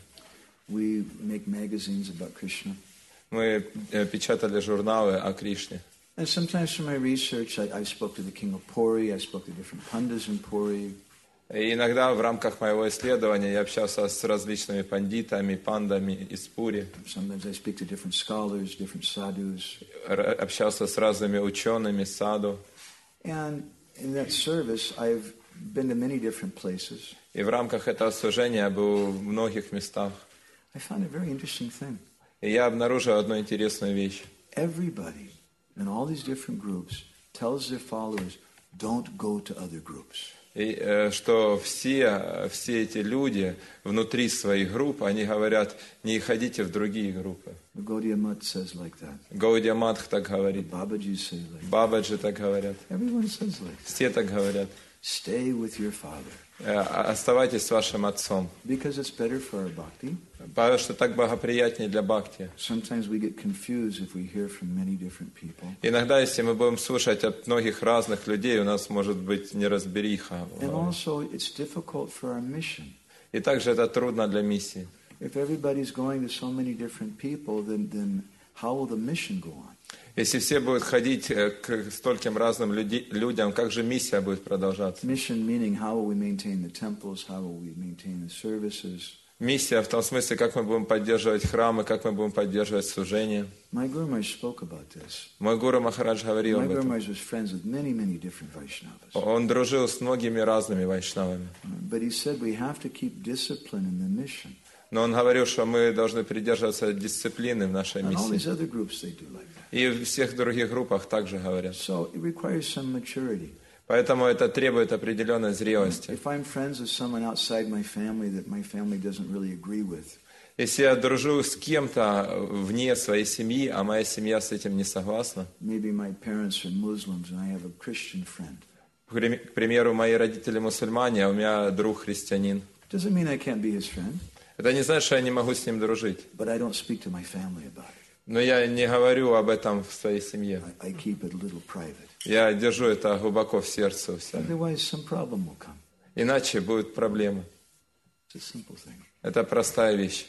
We make magazines about Krishna. Мы э, печатали журналы о Кришне. And sometimes from my research, I, I spoke to the king of Puri, I spoke to different pandas in Puri. И иногда в рамках моего исследования я общался с различными пандитами, пандами из Пури, Sometimes I speak to different scholars, different sadhus. р- общался с разными учеными, саду. And in that service, I've been to many different places. И в рамках этого служения я был в многих местах. I found a very interesting thing. И я обнаружил одну интересную вещь. Everybody in all these different groups tells their followers, don't go to other groups. И, э, что все, все эти люди внутри своих групп, они говорят, не ходите в другие группы. The Gaudiya Mutt says like that. Гаудия Матх так говорит, Babaji says like that. Бабаджи так говорят, Everyone says like that. все так говорят. Stay with your father. Э, Оставайтесь с вашим отцом, Because it's better for our bhakti. потому что так благоприятнее для бхакти. Sometimes we get confused if we hear from many different people. Иногда, если мы будем слушать от многих разных людей, у нас может быть неразбериха. And also, it's difficult for our mission. И также это трудно для миссии. If everybody's going to so many different people, then, then how will the mission go on? Если все будут ходить э, к стольким разным люди- людям, как же миссия будет продолжаться? Mission meaning how will we maintain the temples, how will we maintain the services. Миссия в том смысле, как мы будем поддерживать храмы, как мы будем поддерживать служение. My Guru Maharaj spoke about this. Мой Гуру Махарадж говорил My об Guru этом. Maharaj was friends with many, many different Vaishnavas. Он дружил с многими разными вайшнавами. But he said we have to keep discipline in the mission. Но он говорил, что мы должны придерживаться дисциплины в нашей And all these миссии. other groups, they do like that. И в всех других группах также говорят. So it requires some maturity. Поэтому это требует определенной зрелости. If I'm friends with someone outside my family that my family doesn't really agree with, Если я дружу с кем-то вне своей семьи, а моя семья с этим не согласна, maybe my parents are Muslims and I have a Christian friend, к прим- к примеру, мои родители мусульмане, а у меня друг христианин, doesn't mean I can't be his friend, это не значит, что я не могу с ним дружить. but I don't speak to my family about it. Но я не говорю об этом в своей семье. I, I keep it a little private. Я держу это глубоко в сердце у себя. Otherwise, some problem will come. Иначе будут проблемы. It's a simple thing. Это простая вещь.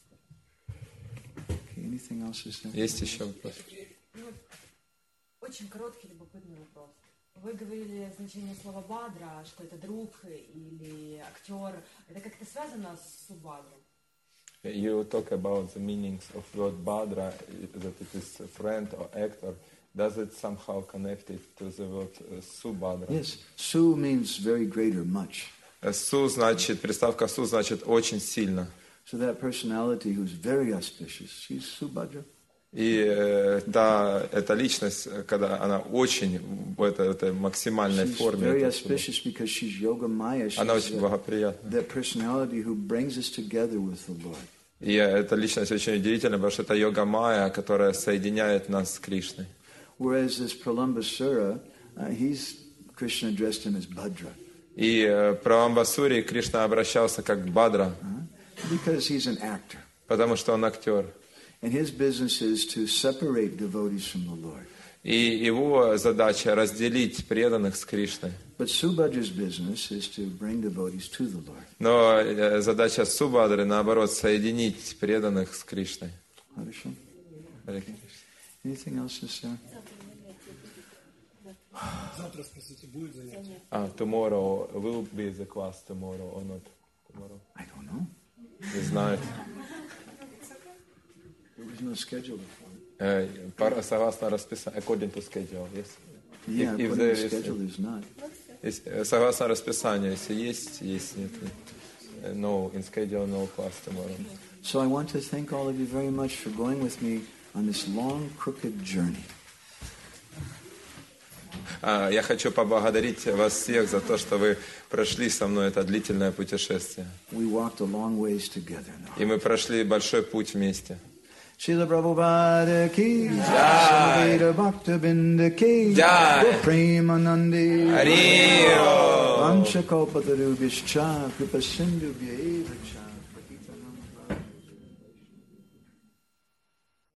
Okay, anything else is there? Есть еще вопрос? Ну, очень короткий, любопытный вопрос. Вы говорили значение слова «бадра», что это друг или актер. Это как-то связано с суббадром? You talk about the meanings of word Badra, that it is a friend or actor. Does it somehow connect it to the word uh, Subhadra? Yes. Su means very great or much. Су значит, приставка су значит очень сильно. So that personality who's very auspicious, she's Subhadra. И э, да, эта личность, когда она очень в этой, этой максимальной She's форме, very это Субхадра. auspicious because she's Yoga Maya. She's Она очень that, благоприятна. that personality who brings us together with the Lord. И эта личность очень удивительна, потому что это йога майя, которая соединяет нас с Кришной. Whereas this Pralambasura, uh, he's, Krishna addressed him as Bhadra. И э, про Амбасури Кришна обращался как к Бадра, uh, because he's an actor. потому что он актер. And his business is to separate devotees from the Lord. И его задача разделить преданных с Кришной. But Subhadra's business is to bring devotees to the Lord. Но задача Субадры, наоборот, соединить преданных с Кришной. Anything else to say? Ah, tomorrow will be the class tomorrow or not tomorrow? I don't know. Не знаю. There was no schedule before. Согласно расписанию, according to schedule, yes. Yeah, If, if according there to is, schedule is not. Если, согласно расписанию, если есть, есть, нет, нет. No, in schedule, no class tomorrow. So I want to thank all of you very much for going with me on this long, crooked journey. Я хочу поблагодарить вас всех за то, что вы прошли со мной это длительное путешествие. We walked a long ways together now. И мы прошли большой путь вместе. Srila Prabhupada ki jai, Srila Bhaktabinda ki jai, Premanandi Hariyo, Vancha Kalpatarubhyascha Kripa Sindhubhya eva cha.